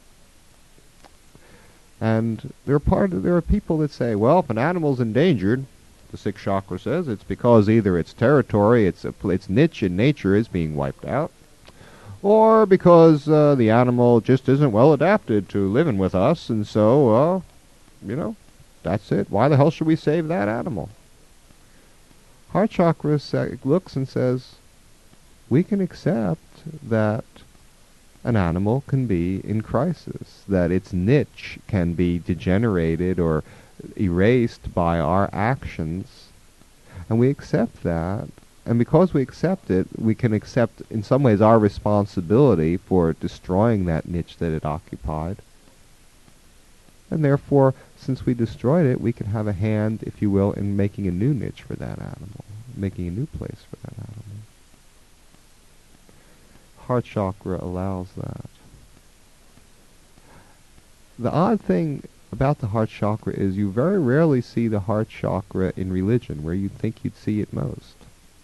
And there are part of, there are people that say, well, if an animal's endangered, the sixth chakra says, it's because either its territory, its a, its niche in nature is being wiped out, or because uh, the animal just isn't well adapted to living with us, and so, uh, you know, that's it. Why the hell should we save that animal? Heart chakra looks and says, we can accept that an animal can be in crisis, that its niche can be degenerated or erased by our actions, and we accept that. And because we accept it, we can accept in some ways our responsibility for destroying that niche that it occupied. And therefore, since we destroyed it, we can have a hand, if you will, in making a new niche for that animal, making a new place for that animal. Heart chakra allows that. The odd thing about the heart chakra is you very rarely see the heart chakra in religion, where you'd think you'd see it most.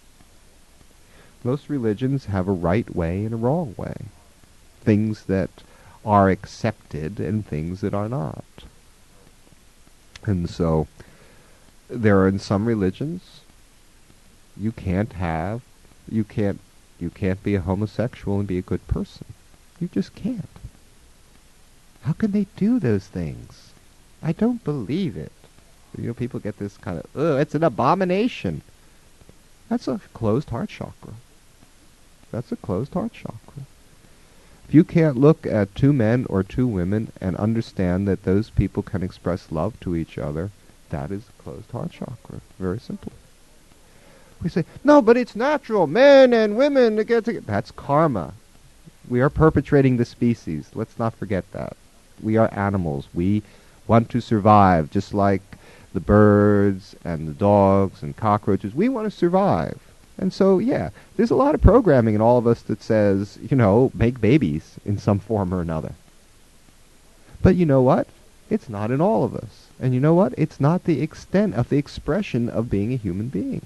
Most religions have a right way and a wrong way. Things that are accepted and things that are not. And so, there are in some religions, you can't have, you can't, you can't be a homosexual and be a good person. You just can't. How can they do those things? I don't believe it. You know, people get this kind of, ugh, it's an abomination. That's a closed heart chakra. That's a closed heart chakra. If you can't look at two men or two women and understand that those people can express love to each other, that is a closed heart chakra. Very simple. We say, no, but it's natural. Men and women to get together. That's karma. We are perpetrating the species. Let's not forget that. We are animals. We want to survive, just like the birds and the dogs and cockroaches. We want to survive. And so, yeah, there's a lot of programming in all of us that says, you know, make babies in some form or another. But you know what? It's not in all of us. And you know what? It's not the extent of the expression of being a human being.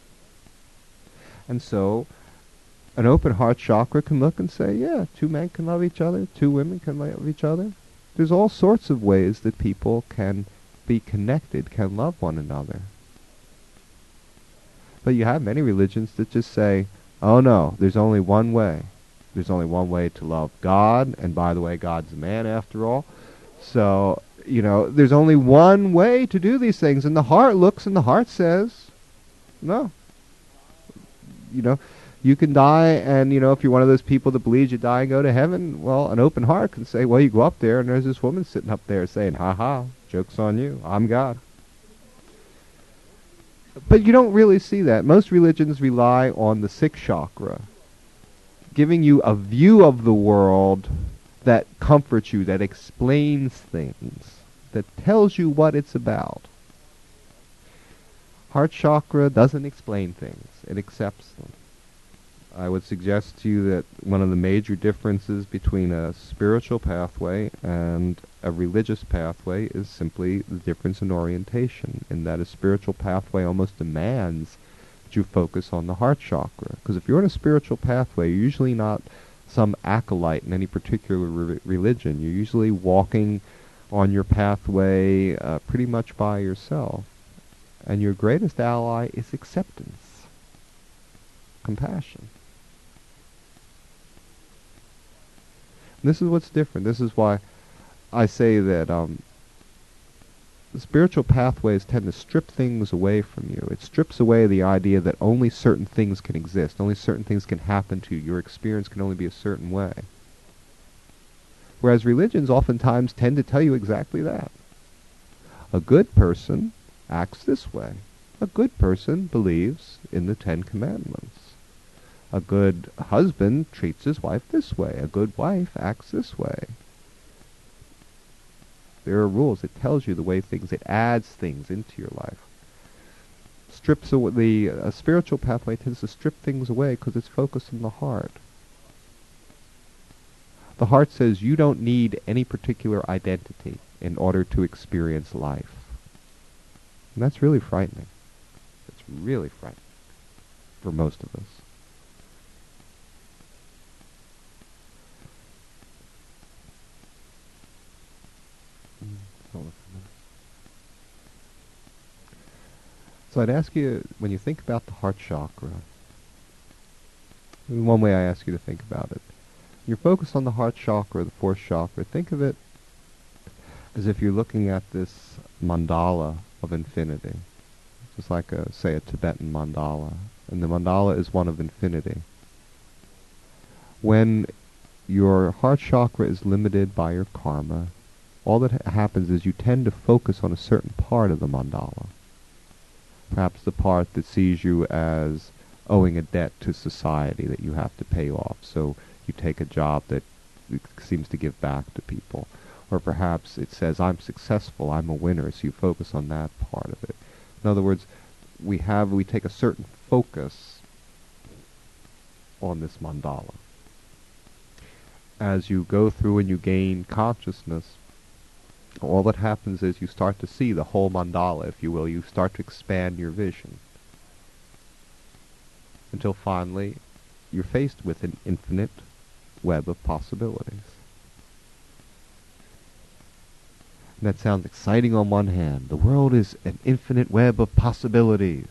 And so, an open heart chakra can look and say, yeah, two men can love each other, two women can love each other. There's all sorts of ways that people can be connected, can love one another. But you have many religions that just say, oh no, there's only one way. There's only one way to love God, and by the way, God's a man after all. So, you know, there's only one way to do these things, and the heart looks and the heart says, no. You know, you can die, and, you know, if you're one of those people that believes you die and go to heaven, well, an open heart can say, well, you go up there, and there's this woman sitting up there saying, ha ha, joke's on you, I'm God. But you don't really see that. Most religions rely on the sixth chakra, giving you a view of the world that comforts you, that explains things, that tells you what it's about. Heart chakra doesn't explain things. It accepts them. I would suggest to you that one of the major differences between a spiritual pathway and a religious pathway is simply the difference in orientation, in that a spiritual pathway almost demands that you focus on the heart chakra. Because if you're in a spiritual pathway, you're usually not some acolyte in any particular re- religion. You're usually walking on your pathway uh, pretty much by yourself. And your greatest ally is acceptance, compassion. This is what's different. This is why I say that um, the spiritual pathways tend to strip things away from you. It strips away the idea that only certain things can exist, only certain things can happen to you. Your experience can only be a certain way. Whereas religions oftentimes tend to tell you exactly that. A good person acts this way. A good person believes in the Ten Commandments. A good husband treats his wife this way. A good wife acts this way. There are rules. It tells you the way things, it adds things into your life. Strips away, the uh, spiritual pathway tends to strip things away because it's focused on the heart. The heart says you don't need any particular identity in order to experience life. And that's really frightening. It's really frightening for most of us. So I'd ask you, when you think about the heart chakra, one way I ask you to think about it, you're focused on the heart chakra, the fourth chakra. Think of it as if you're looking at this mandala of infinity. Just like, a, say, a Tibetan mandala. And the mandala is one of infinity. When your heart chakra is limited by your karma, all that ha- happens is you tend to focus on a certain part of the mandala. Perhaps the part that sees you as owing a debt to society that you have to pay off. So you take a job that seems to give back to people. Or perhaps it says, I'm successful, I'm a winner, so you focus on that part of it. In other words, we have, we take a certain focus on this mandala. As you go through and you gain consciousness, all that happens is you start to see the whole mandala, if you will. You start to expand your vision. Until finally, you're faced with an infinite web of possibilities. And that sounds exciting on one hand. The world is an infinite web of possibilities.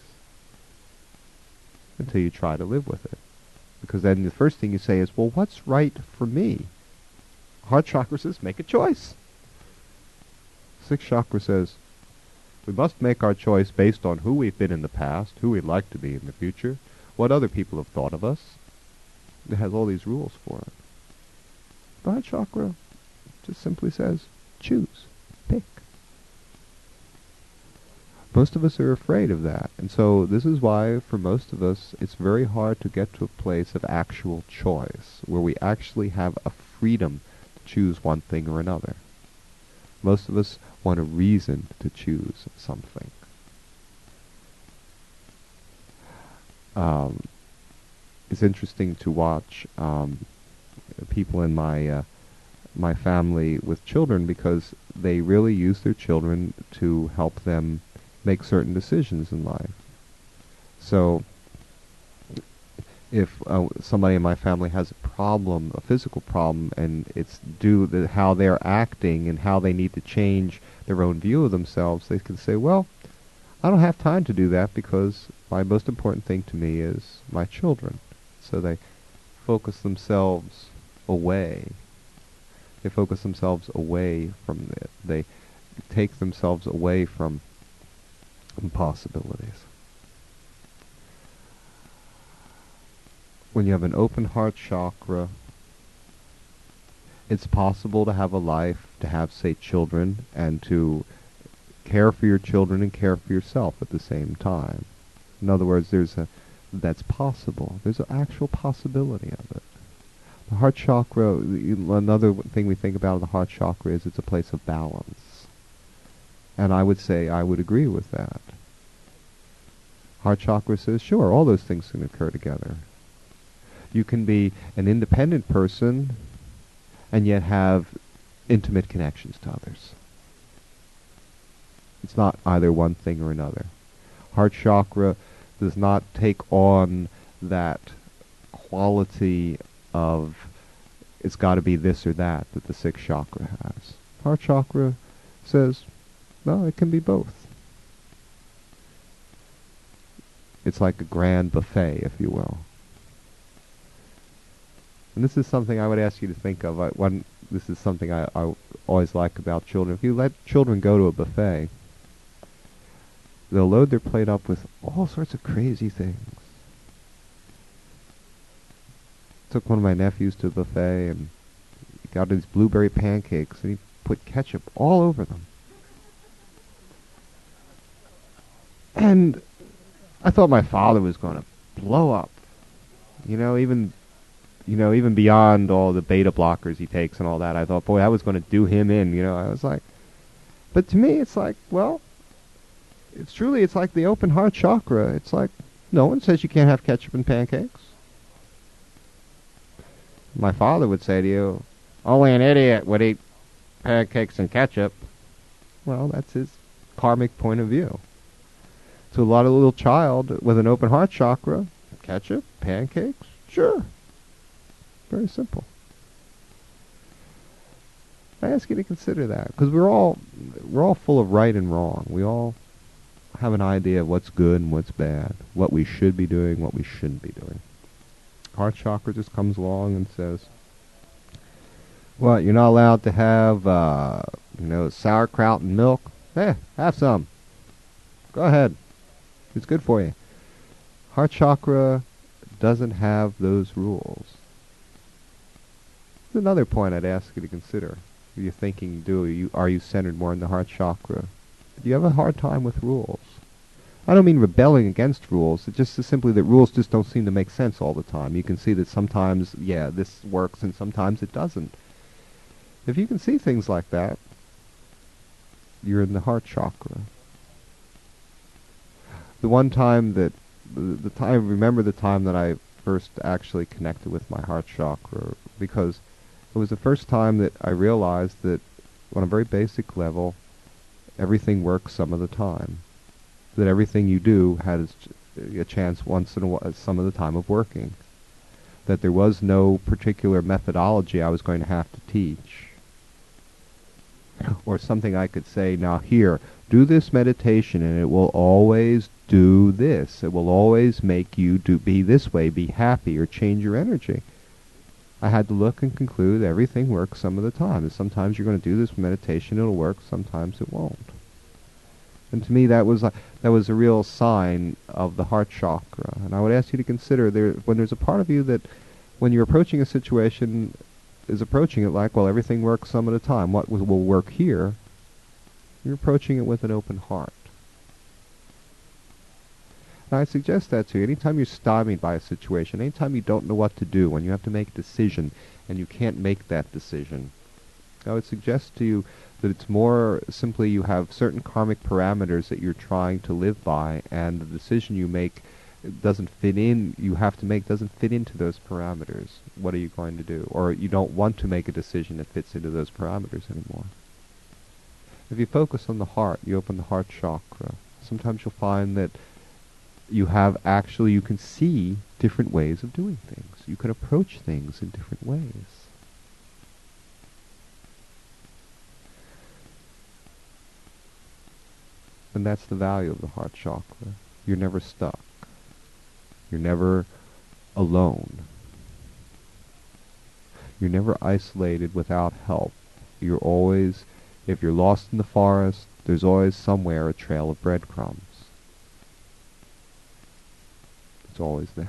Until you try to live with it. Because then the first thing you say is, well, what's right for me? Heart chakra says, make a choice. Sixth chakra says, we must make our choice based on who we've been in the past, who we'd like to be in the future, what other people have thought of us. that has all these rules for it. The heart chakra just simply says, choose, pick. Most of us are afraid of that. And so this is why, for most of us, it's very hard to get to a place of actual choice, where we actually have a freedom to choose one thing or another. Most of us want a reason to choose something. Um, it's interesting to watch um, people in my uh, my family with children, because they really use their children to help them make certain decisions in life. So if uh, somebody in my family has a problem, a physical problem, and it's due to how they're acting and how they need to change their own view of themselves, they can say, well, I don't have time to do that because my most important thing to me is my children. So they focus themselves away. They focus themselves away from it. They take themselves away from impossibilities. When you have an open heart chakra, it's possible to have a life, to have, say, children, and to care for your children and care for yourself at the same time. In other words, there's a that's possible. There's an actual possibility of it. The heart chakra, another thing we think about the heart chakra is it's a place of balance. And I would say I would agree with that. Heart chakra says, sure, all those things can occur together. You can be an independent person and yet have intimate connections to others. It's not either one thing or another. Heart chakra does not take on that quality of it's got to be this or that that the sixth chakra has. Heart chakra says, no, it can be both. It's like a grand buffet, if you will. And this is something I would ask you to think of. I, one, this is something I, I always like about children. If you let children go to a buffet, they'll load their plate up with all sorts of crazy things. Took one of my nephews to a buffet and he got these blueberry pancakes and he put ketchup all over them. And I thought my father was going to blow up. You know, even you know, even beyond all the beta blockers he takes and all that, I thought, boy, I was going to do him in, you know. I was like, but to me, it's like, well, it's truly, it's like the open heart chakra. It's like, no one says you can't have ketchup and pancakes. My father would say to you, only an idiot would eat pancakes and ketchup. Well, that's his karmic point of view. To a lot of little child with an open heart chakra, ketchup, pancakes, sure. Very simple. I ask you to consider that, because we're all we're all full of right and wrong. We all have an idea of what's good and what's bad, what we should be doing, what we shouldn't be doing. Heart chakra just comes along and says, "What? You're not allowed to have, uh, you know, sauerkraut and milk? Eh, have some. Go ahead. It's good for you." Heart chakra doesn't have those rules. There's another point I'd ask you to consider. If you're thinking, do you are you centered more in the heart chakra? Do you have a hard time with rules? I don't mean rebelling against rules. It's just simply that rules just don't seem to make sense all the time. You can see that sometimes, yeah, this works and sometimes it doesn't. If you can see things like that, you're in the heart chakra. The one time that, the, the time, remember the time that I first actually connected with my heart chakra, because it was the first time that I realized that on a very basic level, everything works some of the time. That everything you do has a chance once in a while, some of the time of working. That there was no particular methodology I was going to have to teach. Or something I could say, now here, do this meditation and it will always do this. It will always make you do be this way, be happy, or change your energy. I had to look and conclude everything works some of the time. And sometimes you're going to do this meditation, it'll work, sometimes it won't. And to me that was a, that was a real sign of the heart chakra. And I would ask you to consider there when there's a part of you that when you're approaching a situation, is approaching it like, well, everything works some at a time. What will will work here? You're approaching it with an open heart. And I suggest that to you. Anytime you're stymied by a situation, anytime you don't know what to do, when you have to make a decision and you can't make that decision, I would suggest to you that it's more simply you have certain karmic parameters that you're trying to live by, and the decision you make doesn't fit in, you have to make, doesn't fit into those parameters. What are you going to do? Or you don't want to make a decision that fits into those parameters anymore. If you focus on the heart, you open the heart chakra, sometimes you'll find that you have actually, you can see different ways of doing things. You can approach things in different ways. And that's the value of the heart chakra. You're never stuck. You're never alone. You're never isolated without help. You're always, if you're lost in the forest, there's always somewhere a trail of breadcrumbs. It's always there.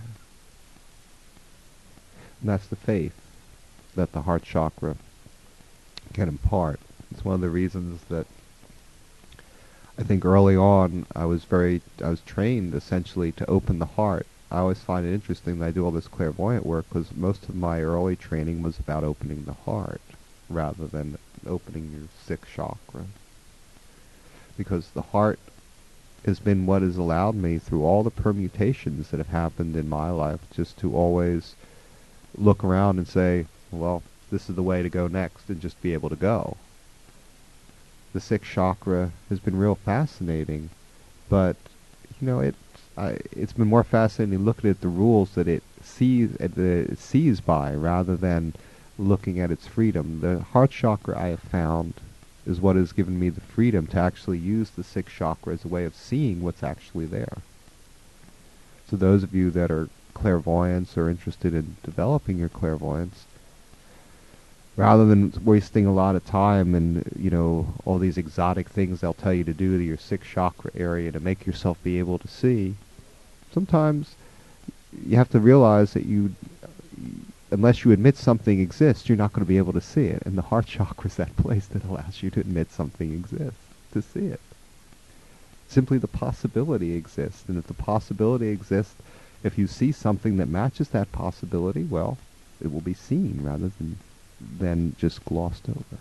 And that's the faith that the heart chakra can impart. It's one of the reasons that I think early on I was very, I was trained essentially to open the heart. I always find it interesting that I do all this clairvoyant work because most of my early training was about opening the heart rather than opening your sixth chakra. Because the heart has been what has allowed me through all the permutations that have happened in my life just to always look around and say, well, this is the way to go next, and just be able to go. The sixth chakra has been real fascinating, but you know it. I, it's been more fascinating looking at the rules that it sees, uh, it sees by, rather than looking at its freedom. The heart chakra I have found is what has given me the freedom to actually use the sixth chakra as a way of seeing what's actually there. So those of you that are clairvoyants or interested in developing your clairvoyance, rather than wasting a lot of time and, you know, all these exotic things they'll tell you to do to your sixth chakra area to make yourself be able to see, sometimes you have to realize that you, unless you admit something exists, you're not going to be able to see it. And the heart chakra is that place that allows you to admit something exists, to see it. Simply the possibility exists. And if the possibility exists, if you see something that matches that possibility, well, it will be seen rather than than just glossed over.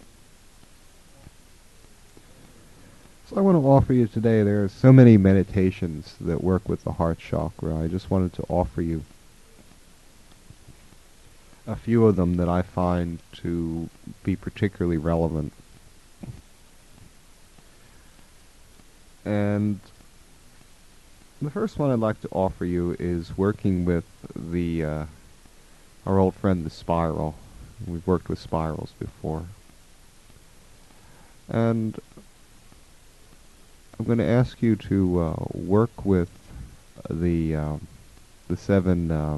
So I want to offer you today, there are so many meditations that work with the heart chakra. I just wanted to offer you a few of them that I find to be particularly relevant. And the first one I'd like to offer you is working with the uh, our old friend the spiral. We've worked with spirals before. And I'm going to ask you to uh, work with the uh, the seven uh,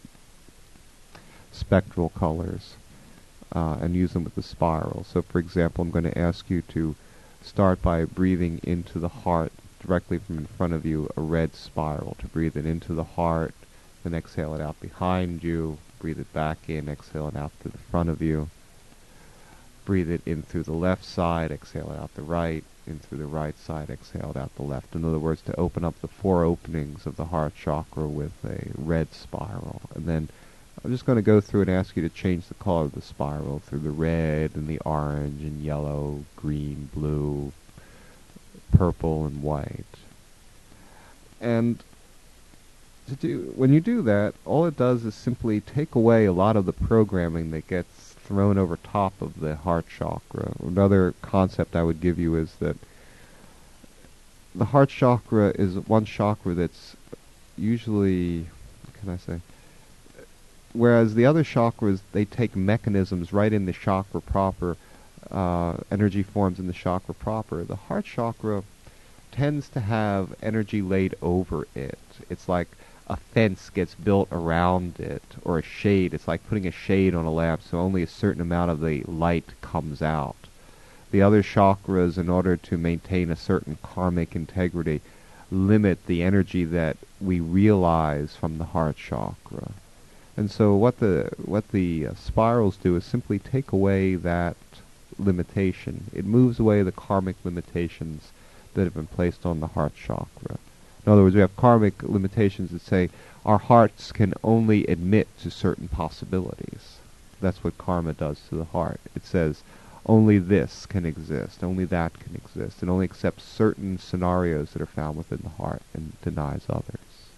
spectral colors uh, and use them with the spiral. So for example, I'm going to ask you to start by breathing into the heart directly from in front of you, a red spiral, to breathe it into the heart, then exhale it out behind you. Breathe it back in, exhale it out to the front of you. Breathe it in through the left side, exhale it out the right, in through the right side, exhale it out the left. In other words, to open up the four openings of the heart chakra with a red spiral. And then I'm just going to go through and ask you to change the color of the spiral through the red and the orange and yellow, green, blue, purple, and white. And To do, when you do that, all it does is simply take away a lot of the programming that gets thrown over top of the heart chakra. Another concept I would give you is that the heart chakra is one chakra that's usually, what can I say, whereas the other chakras, they take mechanisms right in the chakra proper, uh, energy forms in the chakra proper. The heart chakra tends to have energy laid over it. It's like a fence gets built around it, or a shade. It's like putting a shade on a lamp, so only a certain amount of the light comes out. The other chakras, in order to maintain a certain karmic integrity, limit the energy that we realize from the heart chakra. And so what the what the uh, spirals do is simply take away that limitation. It moves away the karmic limitations that have been placed on the heart chakra. In other words, we have karmic limitations that say our hearts can only admit to certain possibilities. That's what karma does to the heart. It says only this can exist, only that can exist, and only accepts certain scenarios that are found within the heart and denies others.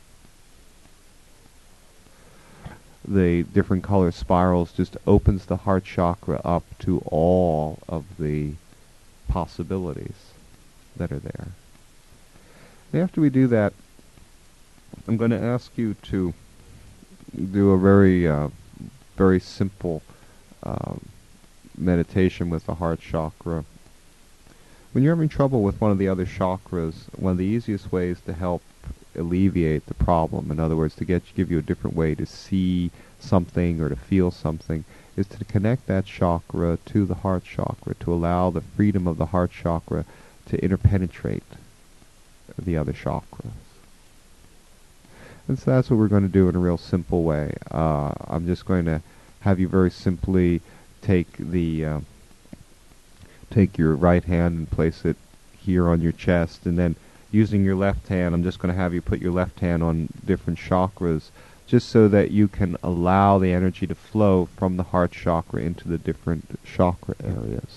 The different color spirals just opens the heart chakra up to all of the possibilities that are there. And after we do that, I'm going to ask you to do a very, uh, very simple um, meditation with the heart chakra. When you're having trouble with one of the other chakras, one of the easiest ways to help alleviate the problem, in other words, to get give you a different way to see something or to feel something, is to connect that chakra to the heart chakra, to allow the freedom of the heart chakra to interpenetrate the other chakras. And so that's what we're going to do in a real simple way. Uh, I'm just going to have you very simply take the uh, take your right hand and place it here on your chest, and then using your left hand, I'm just going to have you put your left hand on different chakras, just so that you can allow the energy to flow from the heart chakra into the different chakra areas.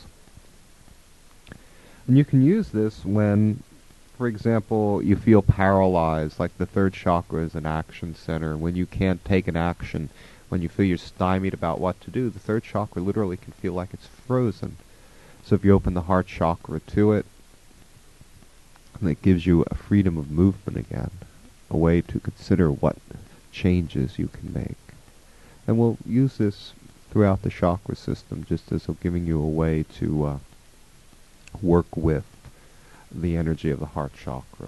And you can use this when, for example, you feel paralyzed, like the third chakra is an action center. When you can't take an action, when you feel you're stymied about what to do, the third chakra literally can feel like it's frozen. So if you open the heart chakra to it, and it gives you a freedom of movement again, a way to consider what changes you can make. And we'll use this throughout the chakra system, just as giving you a way to uh, work with the energy of the heart chakra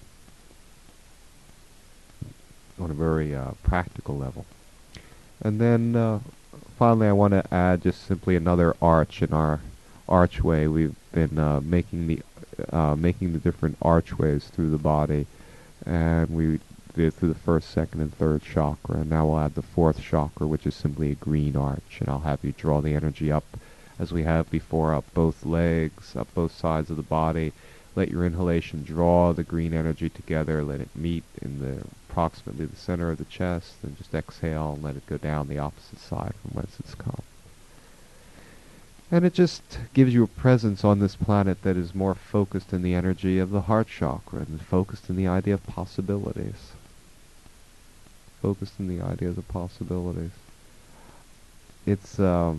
on a very uh, practical level. And then uh, finally I want to add just simply another arch in our archway. We've been uh, making the uh, making the different archways through the body, and we did through the first, second, and third chakra, and now we'll add the fourth chakra, which is simply a green arch, and I'll have you draw the energy up as we have before, up both legs, up both sides of the body. Let your inhalation draw the green energy together, let it meet in the approximately the center of the chest, and just exhale and let it go down the opposite side from whence it's come. And it just gives you a presence on this planet that is more focused in the energy of the heart chakra and focused in the idea of possibilities. Focused in the idea of the possibilities. It's um,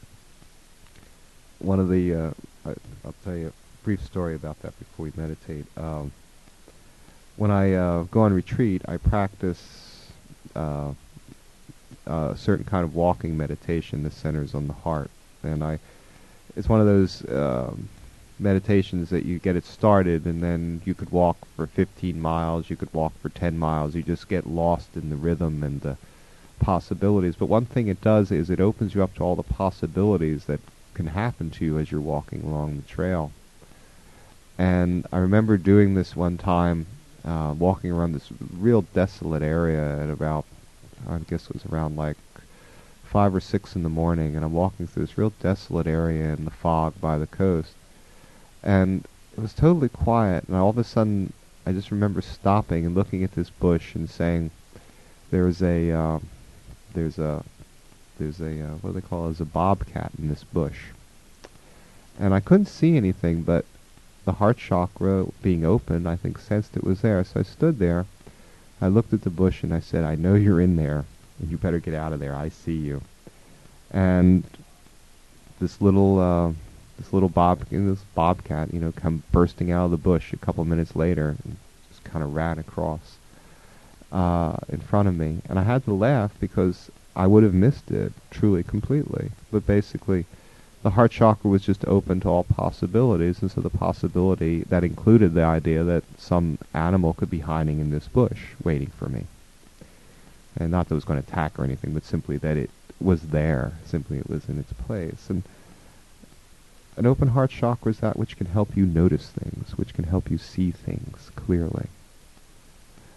one of the, uh, I, I'll tell you a brief story about that before we meditate. Um, when I uh, go on retreat, I practice uh, a certain kind of walking meditation that centers on the heart. And I, it's one of those um, meditations that you get it started, and then you could walk for fifteen miles, you could walk for ten miles. You just get lost in the rhythm and the possibilities. But one thing it does is it opens you up to all the possibilities that can happen to you as you're walking along the trail. And I remember doing this one time, uh, walking around this real desolate area at about, I guess it was around like five or six in the morning, and I'm walking through this real desolate area in the fog by the coast, and it was totally quiet, and all of a sudden I just remember stopping and looking at this bush and saying, there's a uh, there's a there's a uh, what do they call it, there's a bobcat in this bush. And I couldn't see anything, but the heart chakra being open, I think, sensed it was there. So I stood there, I looked at the bush, and I said, I know you're in there, and you better get out of there. I see you. And this little, uh, this little bob, this bobcat, you know, come bursting out of the bush a couple minutes later, and just kind of ran across uh, in front of me. And I had to laugh because I would have missed it truly, completely. But basically, the heart chakra was just open to all possibilities, and so the possibility that included the idea that some animal could be hiding in this bush, waiting for me. And not that it was going to attack or anything, but simply that it was there. Simply it was in its place. And an open heart chakra is that which can help you notice things, which can help you see things clearly.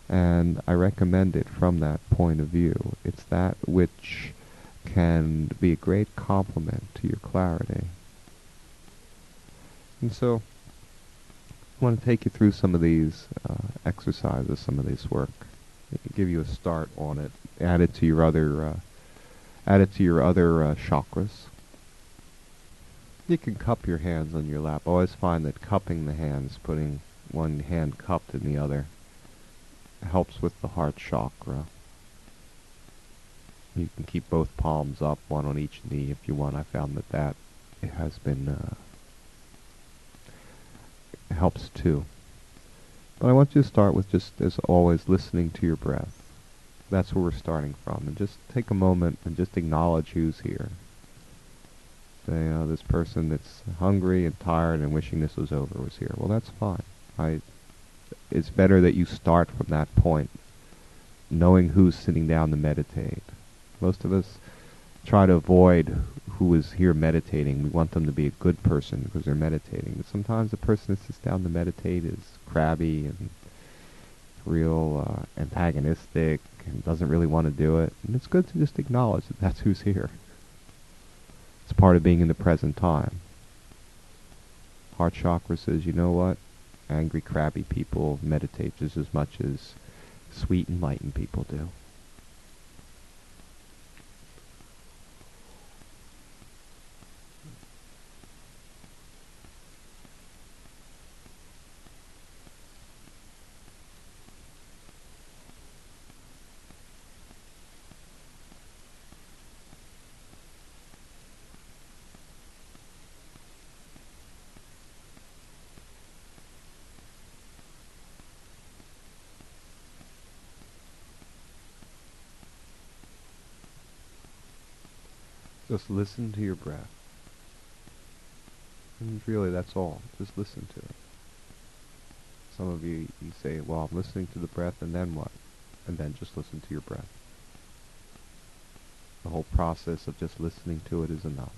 And I recommend it from that point of view. It's that which can be a great complement to your clarity. And so, I want to take you through some of these uh, exercises, some of this work, give you a start on it, add it to your other, uh, add it to your other uh, chakras. You can cup your hands on your lap. I always find that cupping the hands, putting one hand cupped in the other, helps with the heart chakra. You can keep both palms up, one on each knee if you want. I found that that it has been uh, helps too. But I want you to start with just, as always, listening to your breath. That's where we're starting from. And just take a moment and just acknowledge who's here. Say, uh, this person that's hungry and tired and wishing this was over was here. Well, that's fine. I, it's better that you start from that point, knowing who's sitting down to meditate. Most of us try to avoid who is here meditating. We want them to be a good person because they're meditating. But sometimes the person that sits down to meditate is crabby and real uh, antagonistic and doesn't really want to do it. And it's good to just acknowledge that that's who's here. It's part of being in the present time. Heart chakra says, you know what? Angry, crabby people meditate just as much as sweet, enlightened people do. Just listen to your breath. And really, that's all. Just listen to it. Some of you, you say, well, I'm listening to the breath, and then what? And then just listen to your breath. The whole process of just listening to it is enough.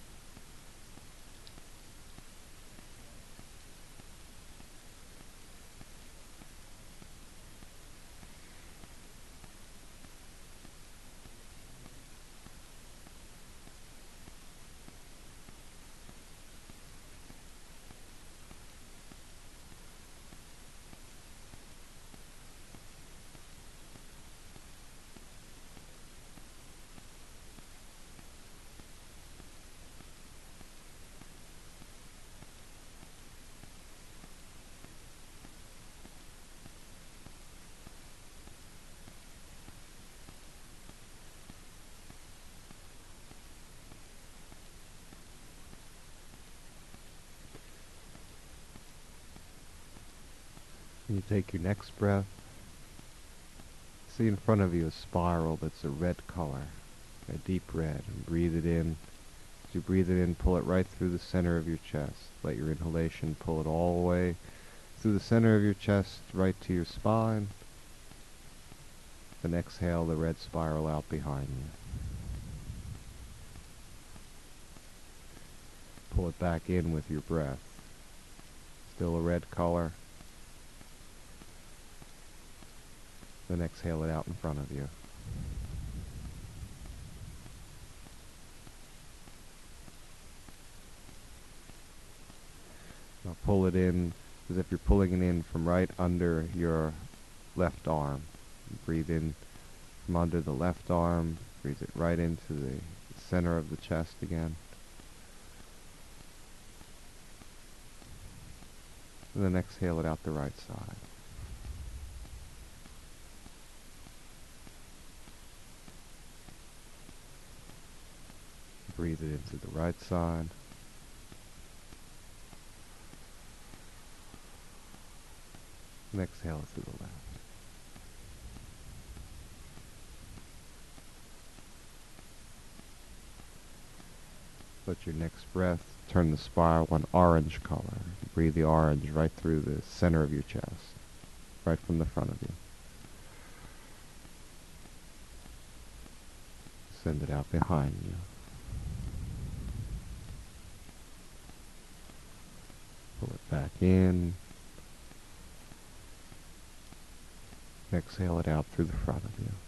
When you take your next breath, see in front of you a spiral that's a red color, a deep red, and breathe it in. As you breathe it in, pull it right through the center of your chest. Let your inhalation pull it all the way through the center of your chest, right to your spine. Then exhale the red spiral out behind you. Pull it back in with your breath. Still a red color. Then exhale it out in front of you. Now pull it in as if you're pulling it in from right under your left arm. Breathe in from under the left arm. Breathe it right into the center of the chest again. And then exhale it out the right side. Breathe it into the right side. And exhale it to the left. Let your next breath turn the spiral one orange color. Breathe the orange right through the center of your chest, right from the front of you. Send it out behind you. Pull it back in. Exhale it out through the front of you.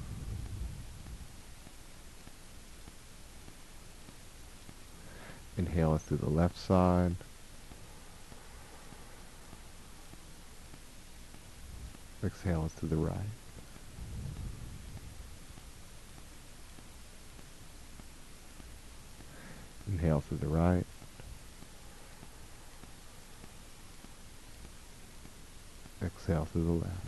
Inhale it through the left side. Exhale it through the right. Inhale through the right. Exhale through the left.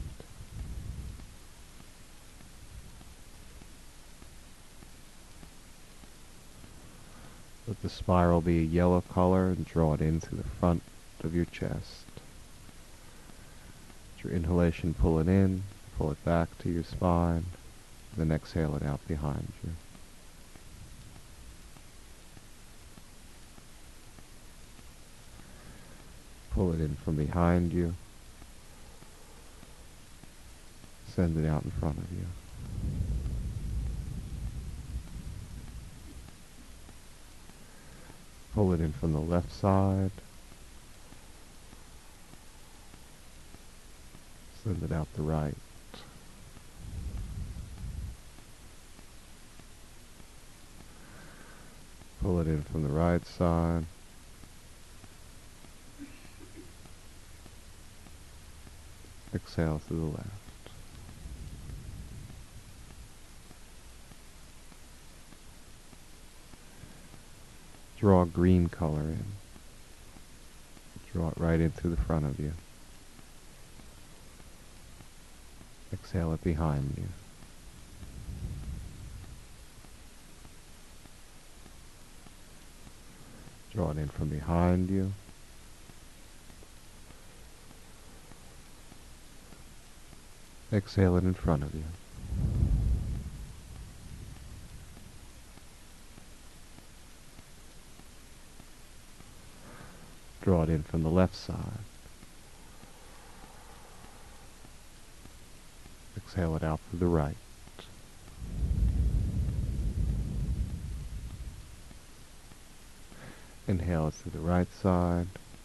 Let the spiral be a yellow color and draw it in through the front of your chest. With your inhalation, pull it in, pull it back to your spine, then exhale it out behind you. Pull it in from behind you. Send it out in front of you. Pull it in from the left side. Send it out the right. Pull it in from the right side. Exhale through the left. Draw a green color in. Draw it right in through the front of you. Exhale it behind you. Draw it in from behind you. Exhale it in front of you. Draw it in from the left side. Exhale it out through the right. Inhale it through the right side.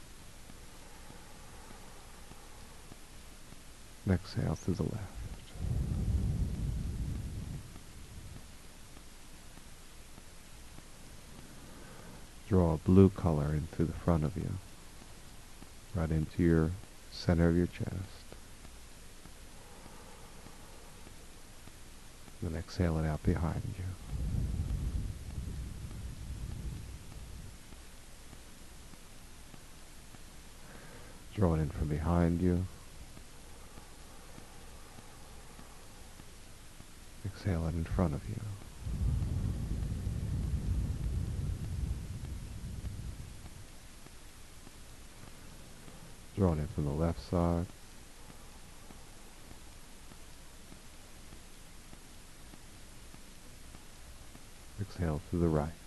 And exhale through the left. Draw a blue color into the front of you, right into your center of your chest. Then exhale it out behind you. Draw it in from behind you. Exhale it in front of you. Draw it in from the left side. Exhale to the right.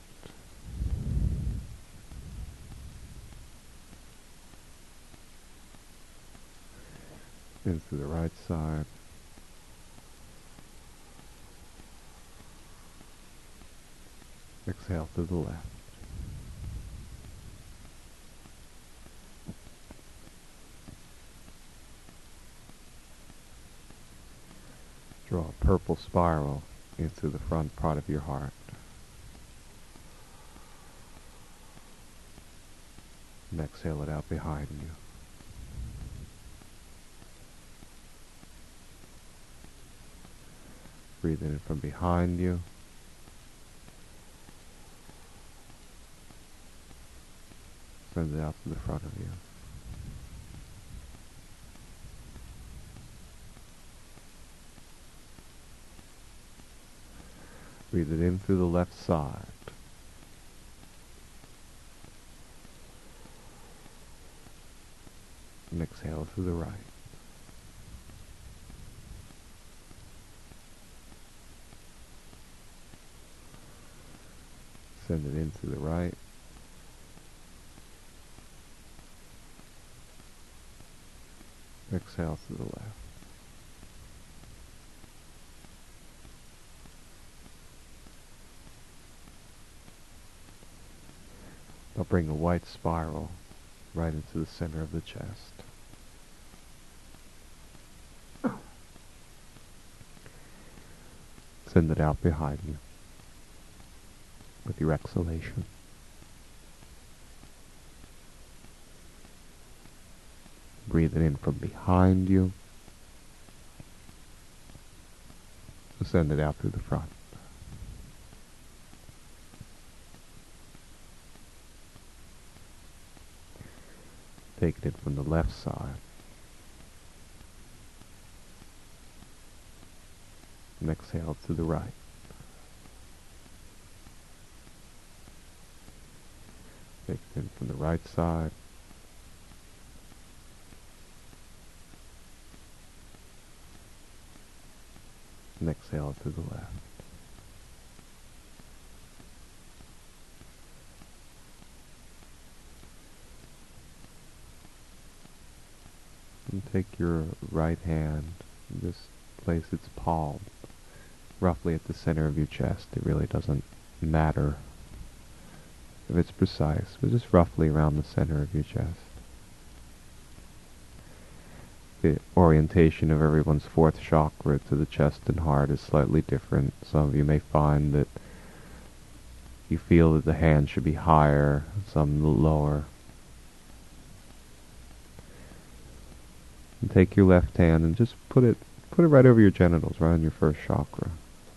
In through the right side. Exhale to the left. Draw a purple spiral into the front part of your heart. And exhale it out behind you. Breathe in from behind you. Send it out to the front of you. Breathe it in through the left side. And exhale through the right. Send it in through the right. Exhale through the left. Now bring a white spiral right into the center of the chest. Send it out behind you with your exhalation. Breathe it in from behind you. Send it out through the front. Take it in from the left side. And exhale to the right. Take it in from the right side. And exhale to the left. And take your right hand and just place its palm roughly at the center of your chest. It really doesn't matter if it's precise, but just roughly around the center of your chest. The orientation of everyone's fourth chakra to the chest and heart is slightly different. Some of you may find that you feel that the hand should be higher, some lower. And take your left hand and just put it put it right over your genitals, right on your first chakra.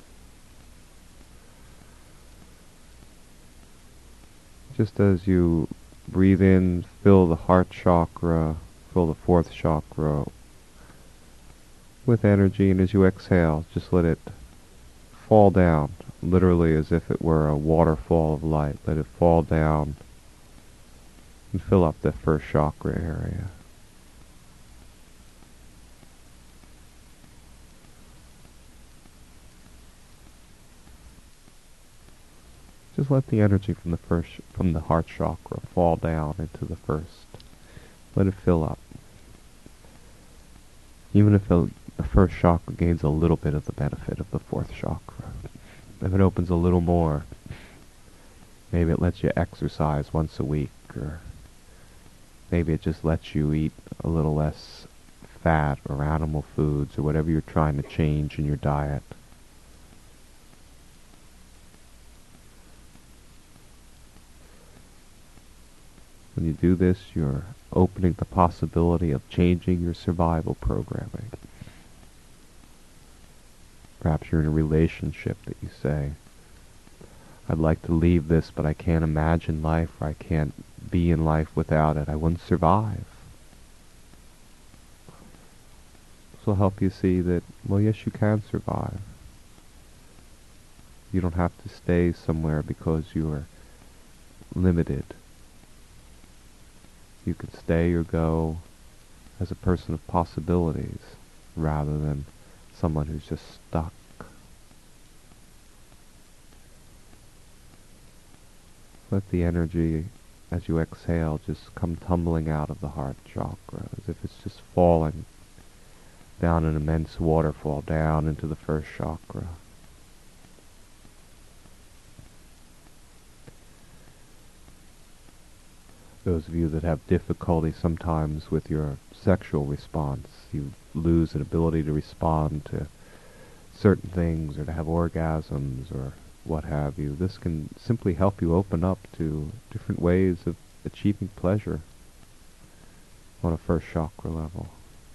Just as you breathe in, fill the heart chakra, fill the fourth chakra with energy, and as you exhale, just let it fall down, literally as if it were a waterfall of light. Let it fall down and fill up that first chakra area. Just let the energy from the first, from the heart chakra fall down into the first. Let it fill up. Even if the, the first chakra gains a little bit of the benefit of the fourth chakra, if it opens a little more, maybe it lets you exercise once a week, or maybe it just lets you eat a little less fat or animal foods or whatever you're trying to change in your diet. When you do this, you're opening the possibility of changing your survival programming. Perhaps you're in a relationship that you say, I'd like to leave this, but I can't imagine life, or I can't be in life without it. I wouldn't survive. This will help you see that, well, yes, you can survive. You don't have to stay somewhere because you are limited. You can stay or go as a person of possibilities rather than someone who's just stuck. Let the energy, as you exhale, just come tumbling out of the heart chakra, as if it's just falling down an immense waterfall down into the first chakra. Those of you that have difficulty sometimes with your sexual response, you lose an ability to respond to certain things or to have orgasms or what have you. This can simply help you open up to different ways of achieving pleasure on a first chakra level.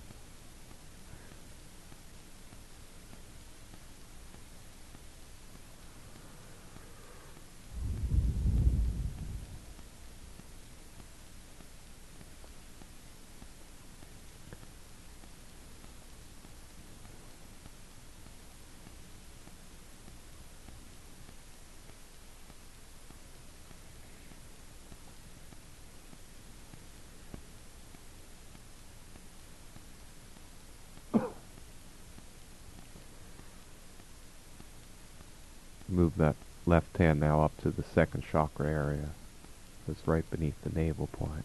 Move that left hand now up to the second chakra area. That's right beneath the navel point.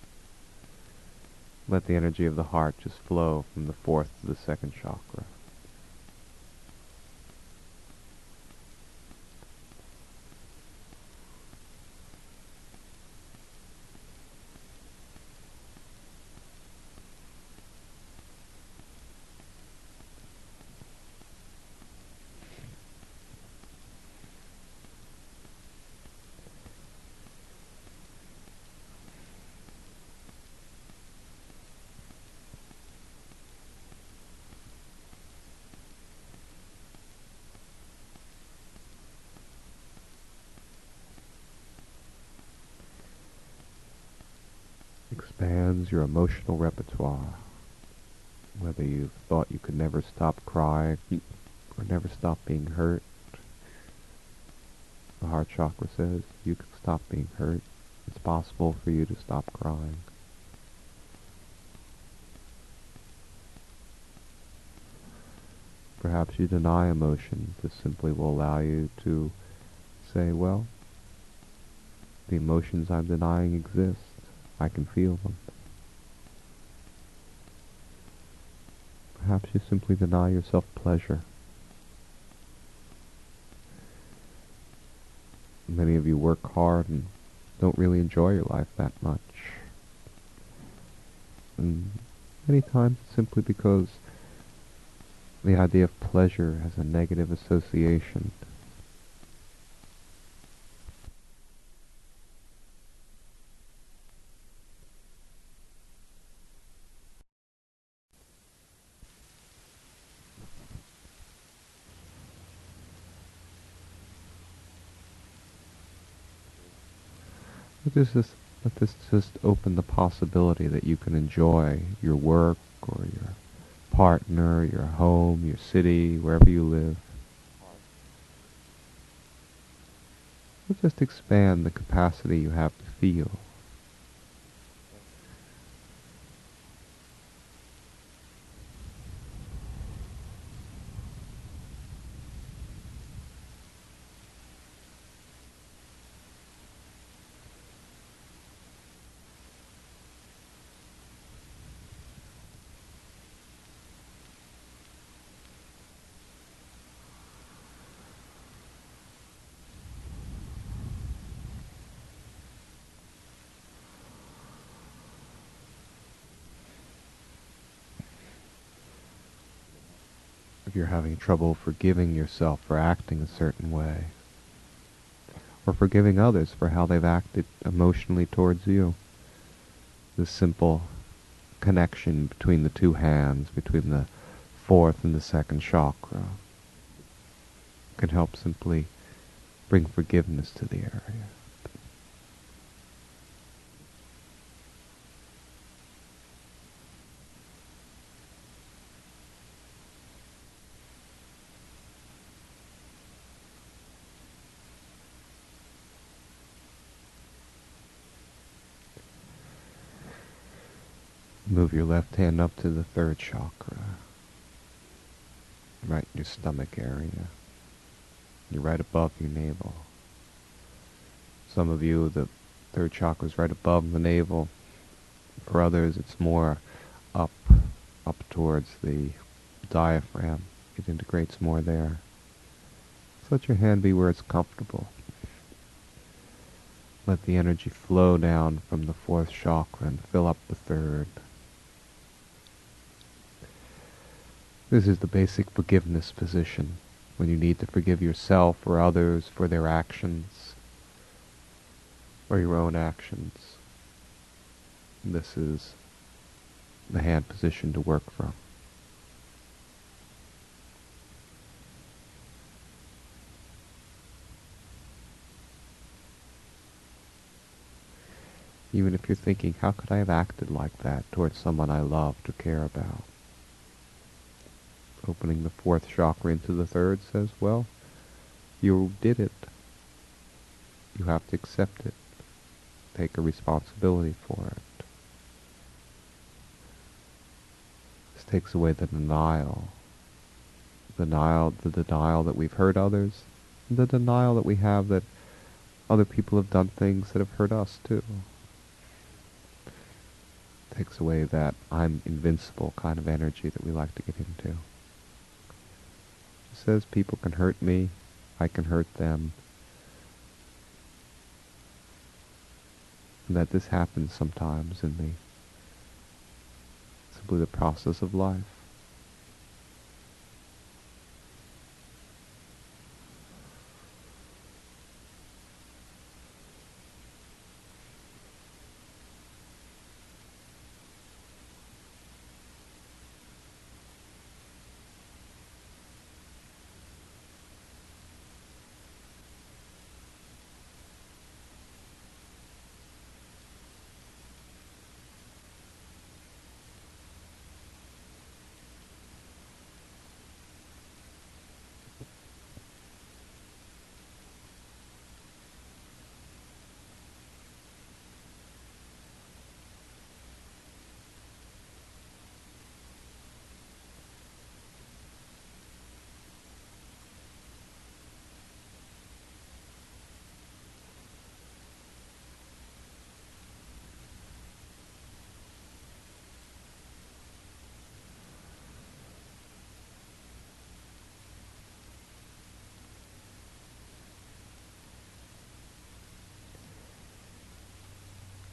Let the energy of the heart just flow from the fourth to the second chakra. expands your emotional repertoire. Whether you thought you could never stop crying or never stop being hurt, the heart chakra says you can stop being hurt. It's possible for you to stop crying. Perhaps you deny emotion. This simply will allow you to say, well, the emotions I'm denying exist. I can feel them. Perhaps you simply deny yourself pleasure. Many of you work hard and don't really enjoy your life that much. And many times it's simply because the idea of pleasure has a negative association. Let this just, let this just open the possibility that you can enjoy your work or your partner, your home, your city, wherever you live. Let's just expand the capacity you have to feel. If you're having trouble forgiving yourself for acting a certain way, or forgiving others for how they've acted emotionally towards you, this simple connection between the two hands, between the fourth and the second chakra, can help simply bring forgiveness to the area. Move your left hand up to the third chakra, right in your stomach area. You're right above your navel. Some of you, the third chakra is right above the navel. For others, it's more up, up towards the diaphragm. It integrates more there. So let your hand be where it's comfortable. Let the energy flow down from the fourth chakra and fill up the third. This is the basic forgiveness position, when you need to forgive yourself or others for their actions, or your own actions. This is the hand position to work from. Even if you're thinking, how could I have acted like that towards someone I loved or care about? Opening the fourth chakra into the third says, well, you did it. You have to accept it. Take a responsibility for it. This takes away the denial. The denial, the denial that we've hurt others, and the denial that we have that other people have done things that have hurt us too. Takes away that I'm invincible kind of energy that we like to get into. It says people can hurt me, I can hurt them, and that this happens sometimes in the simply the process of life.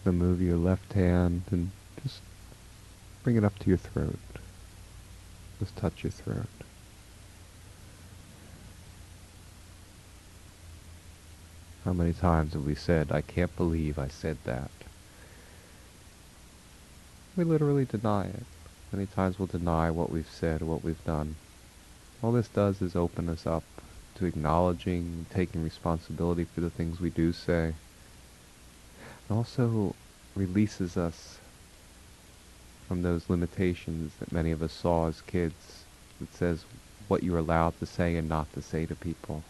Then move your left hand and just bring it up to your throat. Just touch your throat. How many times have we said, I can't believe I said that? We literally deny it. Many times we'll deny what we've said or what we've done. All this does is open us up to acknowledging, taking responsibility for the things we do say. It also releases us from those limitations that many of us saw as kids that says what you're allowed to say and not to say to people.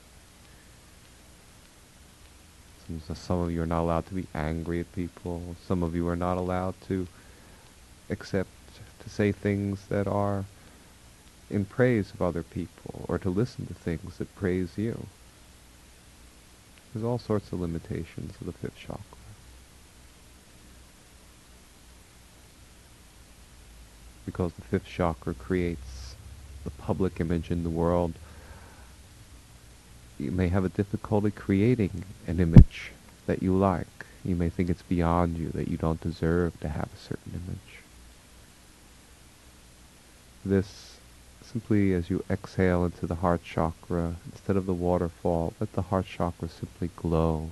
Some, some of you are not allowed to be angry at people. Some of you are not allowed to accept, to say things that are in praise of other people, or to listen to things that praise you. There's all sorts of limitations of the fifth chakra. Because the fifth chakra creates the public image in the world, you may have a difficulty creating an image that you like. You may think it's beyond you, that you don't deserve to have a certain image. This, simply as you exhale into the heart chakra, instead of the waterfall, let the heart chakra simply glow,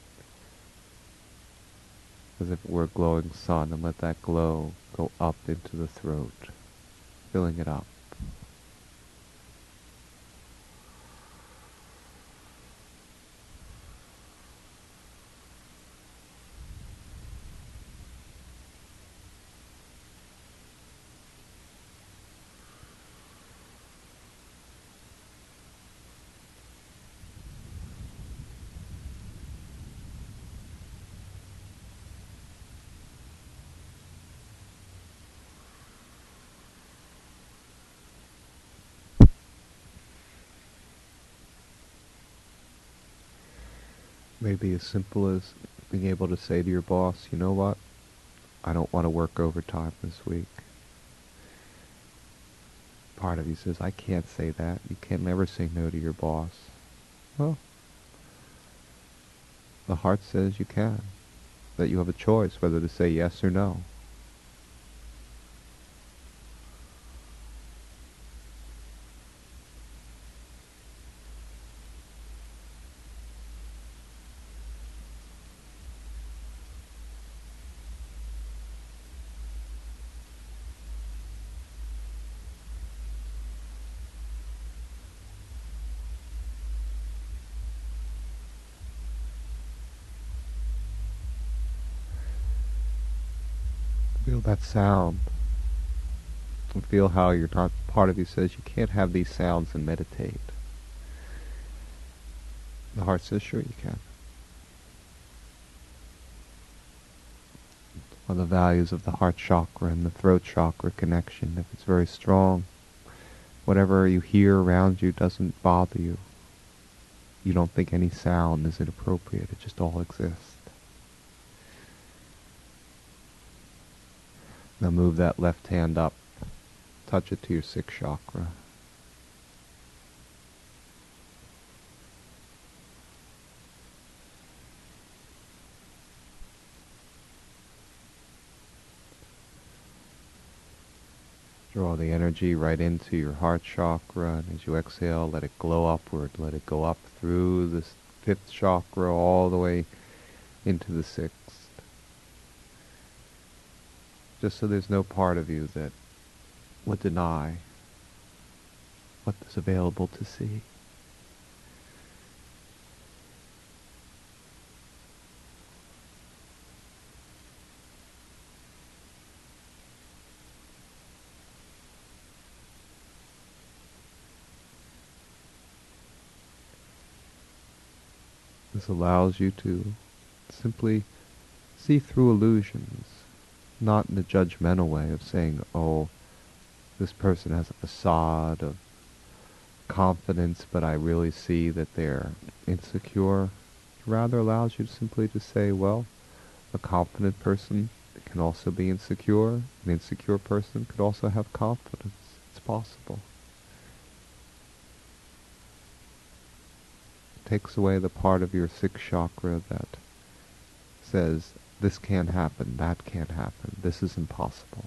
as if it were a glowing sun, and let that glow go up into the throat, filling it up. Maybe as simple as being able to say to your boss, you know what, I don't want to work overtime this week. Part of you says, I can't say that. You can never say no to your boss. Well, the heart says you can, that you have a choice whether to say yes or no. Feel that sound. And feel how your not, part of you says you can't have these sounds and meditate. The heart says, sure you can. One of the values of the heart chakra and the throat chakra connection, if it's very strong, whatever you hear around you doesn't bother you. You don't think any sound is inappropriate. It just all exists. Now move that left hand up. Touch it to your sixth chakra. Draw the energy right into your heart chakra, and as you exhale, let it glow upward. Let it go up through the fifth chakra all the way into the sixth. Just so there's no part of you that would deny what is available to see. This allows you to simply see through illusions, not in a judgmental way of saying, oh, this person has a facade of confidence, but I really see that they're insecure. It rather allows you simply to say, well, a confident person can also be insecure. An insecure person could also have confidence. It's possible. It takes away the part of your sixth chakra that says, this can't happen, that can't happen, this is impossible.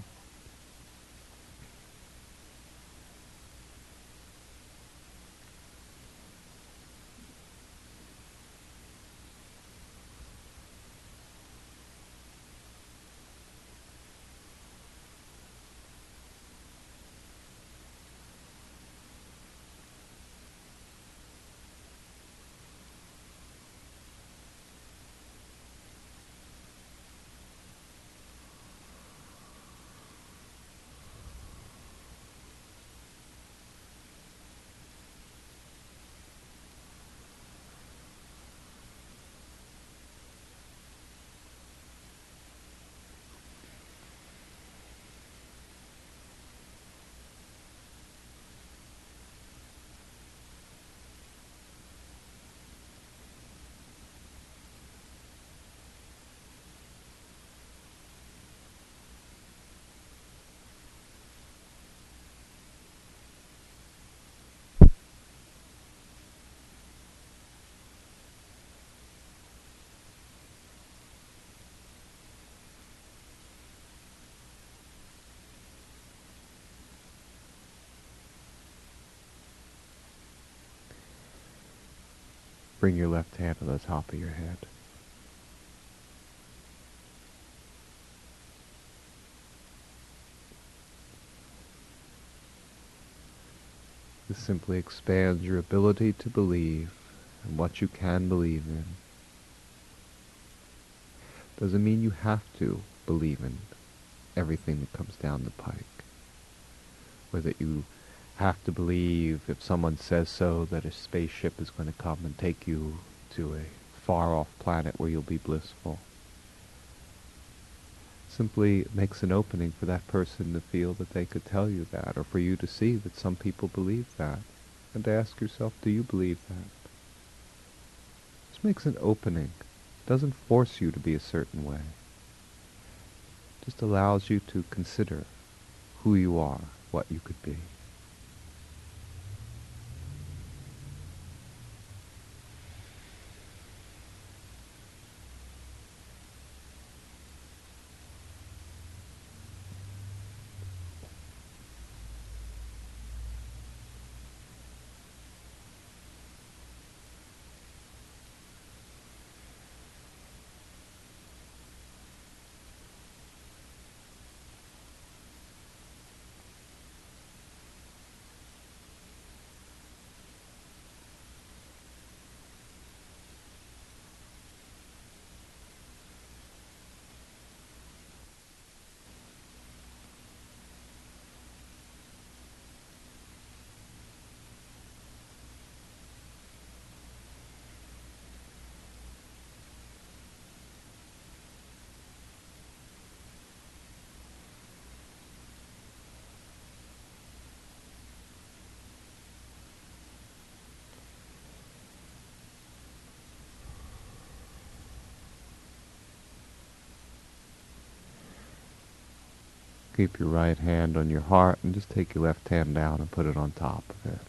Bring your left hand to the top of your head. This simply expands your ability to believe in what you can believe in. Doesn't mean you have to believe in everything that comes down the pike, or that you have to believe if someone says so that a spaceship is going to come and take you to a far-off planet where you'll be blissful. Simply makes an opening for that person to feel that they could tell you that, or for you to see that some people believe that, and to ask yourself, do you believe that? This makes an opening. It doesn't force you to be a certain way. It just allows you to consider who you are, what you could be. Keep your right hand on your heart and just take your left hand down and put it on top of it.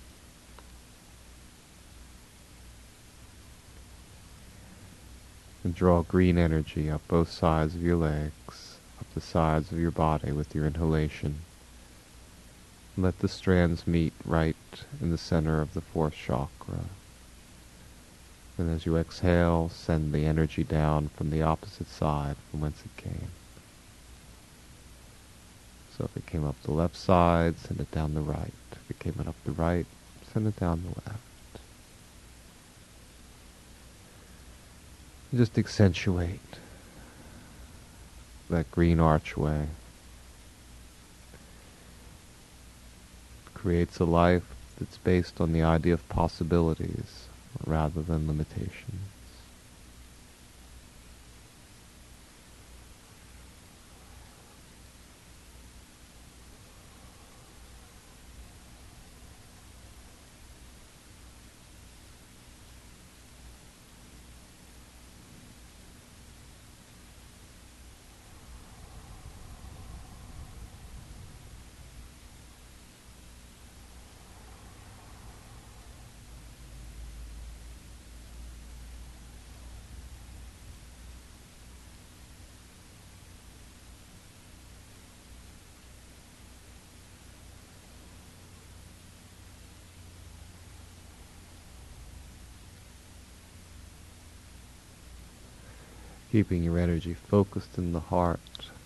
And draw green energy up both sides of your legs, up the sides of your body with your inhalation. Let the strands meet right in the center of the fourth chakra. And as you exhale, send the energy down from the opposite side from whence it came. So if it came up the left side, send it down the right. If it came up the right, send it down the left. Just accentuate that green archway. It creates a life that's based on the idea of possibilities rather than limitations. Keeping your energy focused in the heart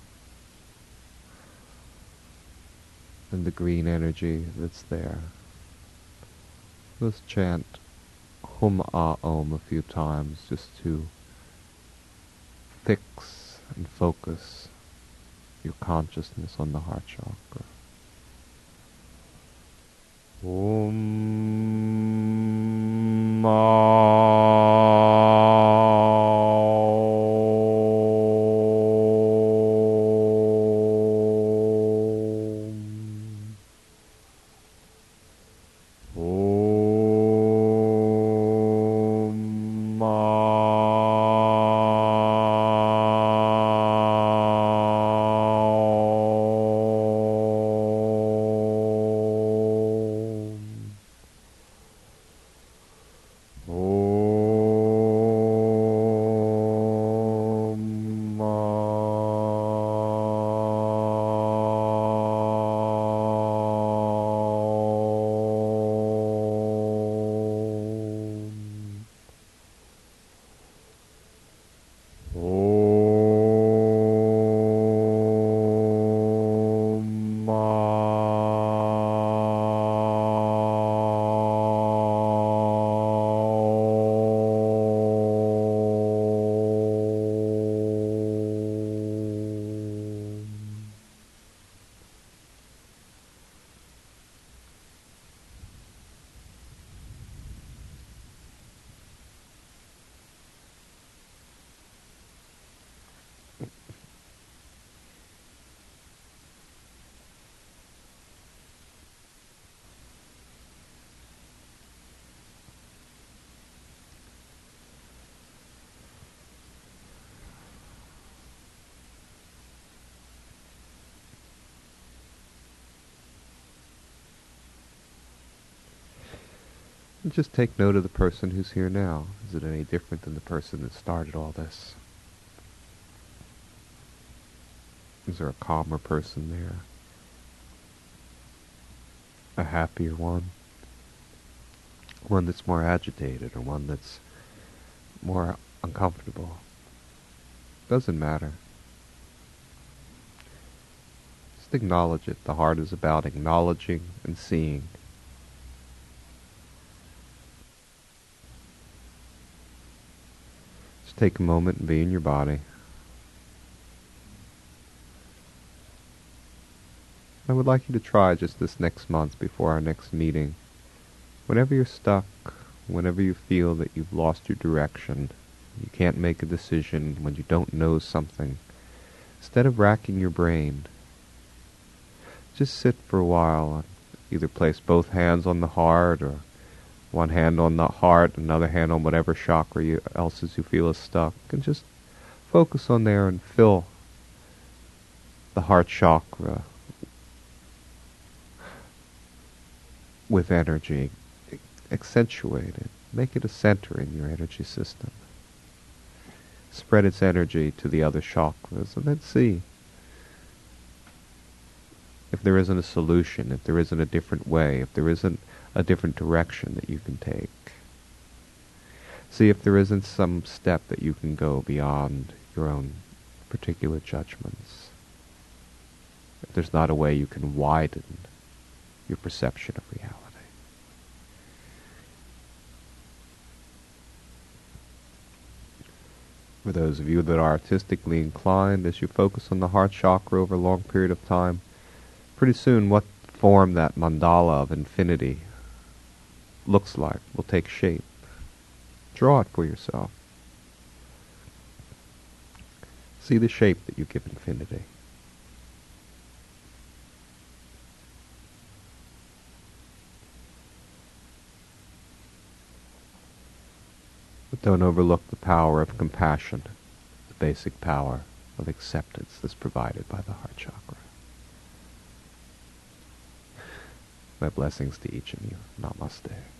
and the green energy that's there. Let's chant Hum Ah Om a few times just to fix and focus your consciousness on the heart chakra. Om And just take note of the person who's here now. Is it any different than the person that started all this? Is there a calmer person there? A happier one? One that's more agitated, or one that's more uncomfortable? Doesn't matter. Just acknowledge it. The heart is about acknowledging and seeing. Just take a moment and be in your body. I would like you to try just this next month before our next meeting. Whenever you're stuck, whenever you feel that you've lost your direction, you can't make a decision, when you don't know something, instead of racking your brain, just sit for a while and either place both hands on the heart, or one hand on the heart, another hand on whatever chakra you, else is you feel is stuck, and just focus on there and fill the heart chakra with energy. Accentuate it. Make it a center in your energy system. Spread its energy to the other chakras, and then see if there isn't a solution, if there isn't a different way, if there isn't a different direction that you can take. See if there isn't some step that you can go beyond your own particular judgments. If there's not a way you can widen your perception of reality. For those of you that are artistically inclined, as you focus on the heart chakra over a long period of time, pretty soon what form that mandala of infinity looks like will take shape. Draw it for yourself. See the shape that you give infinity. But don't overlook the power of compassion, the basic power of acceptance that's provided by the heart chakra. My blessings to each of you. Namaste.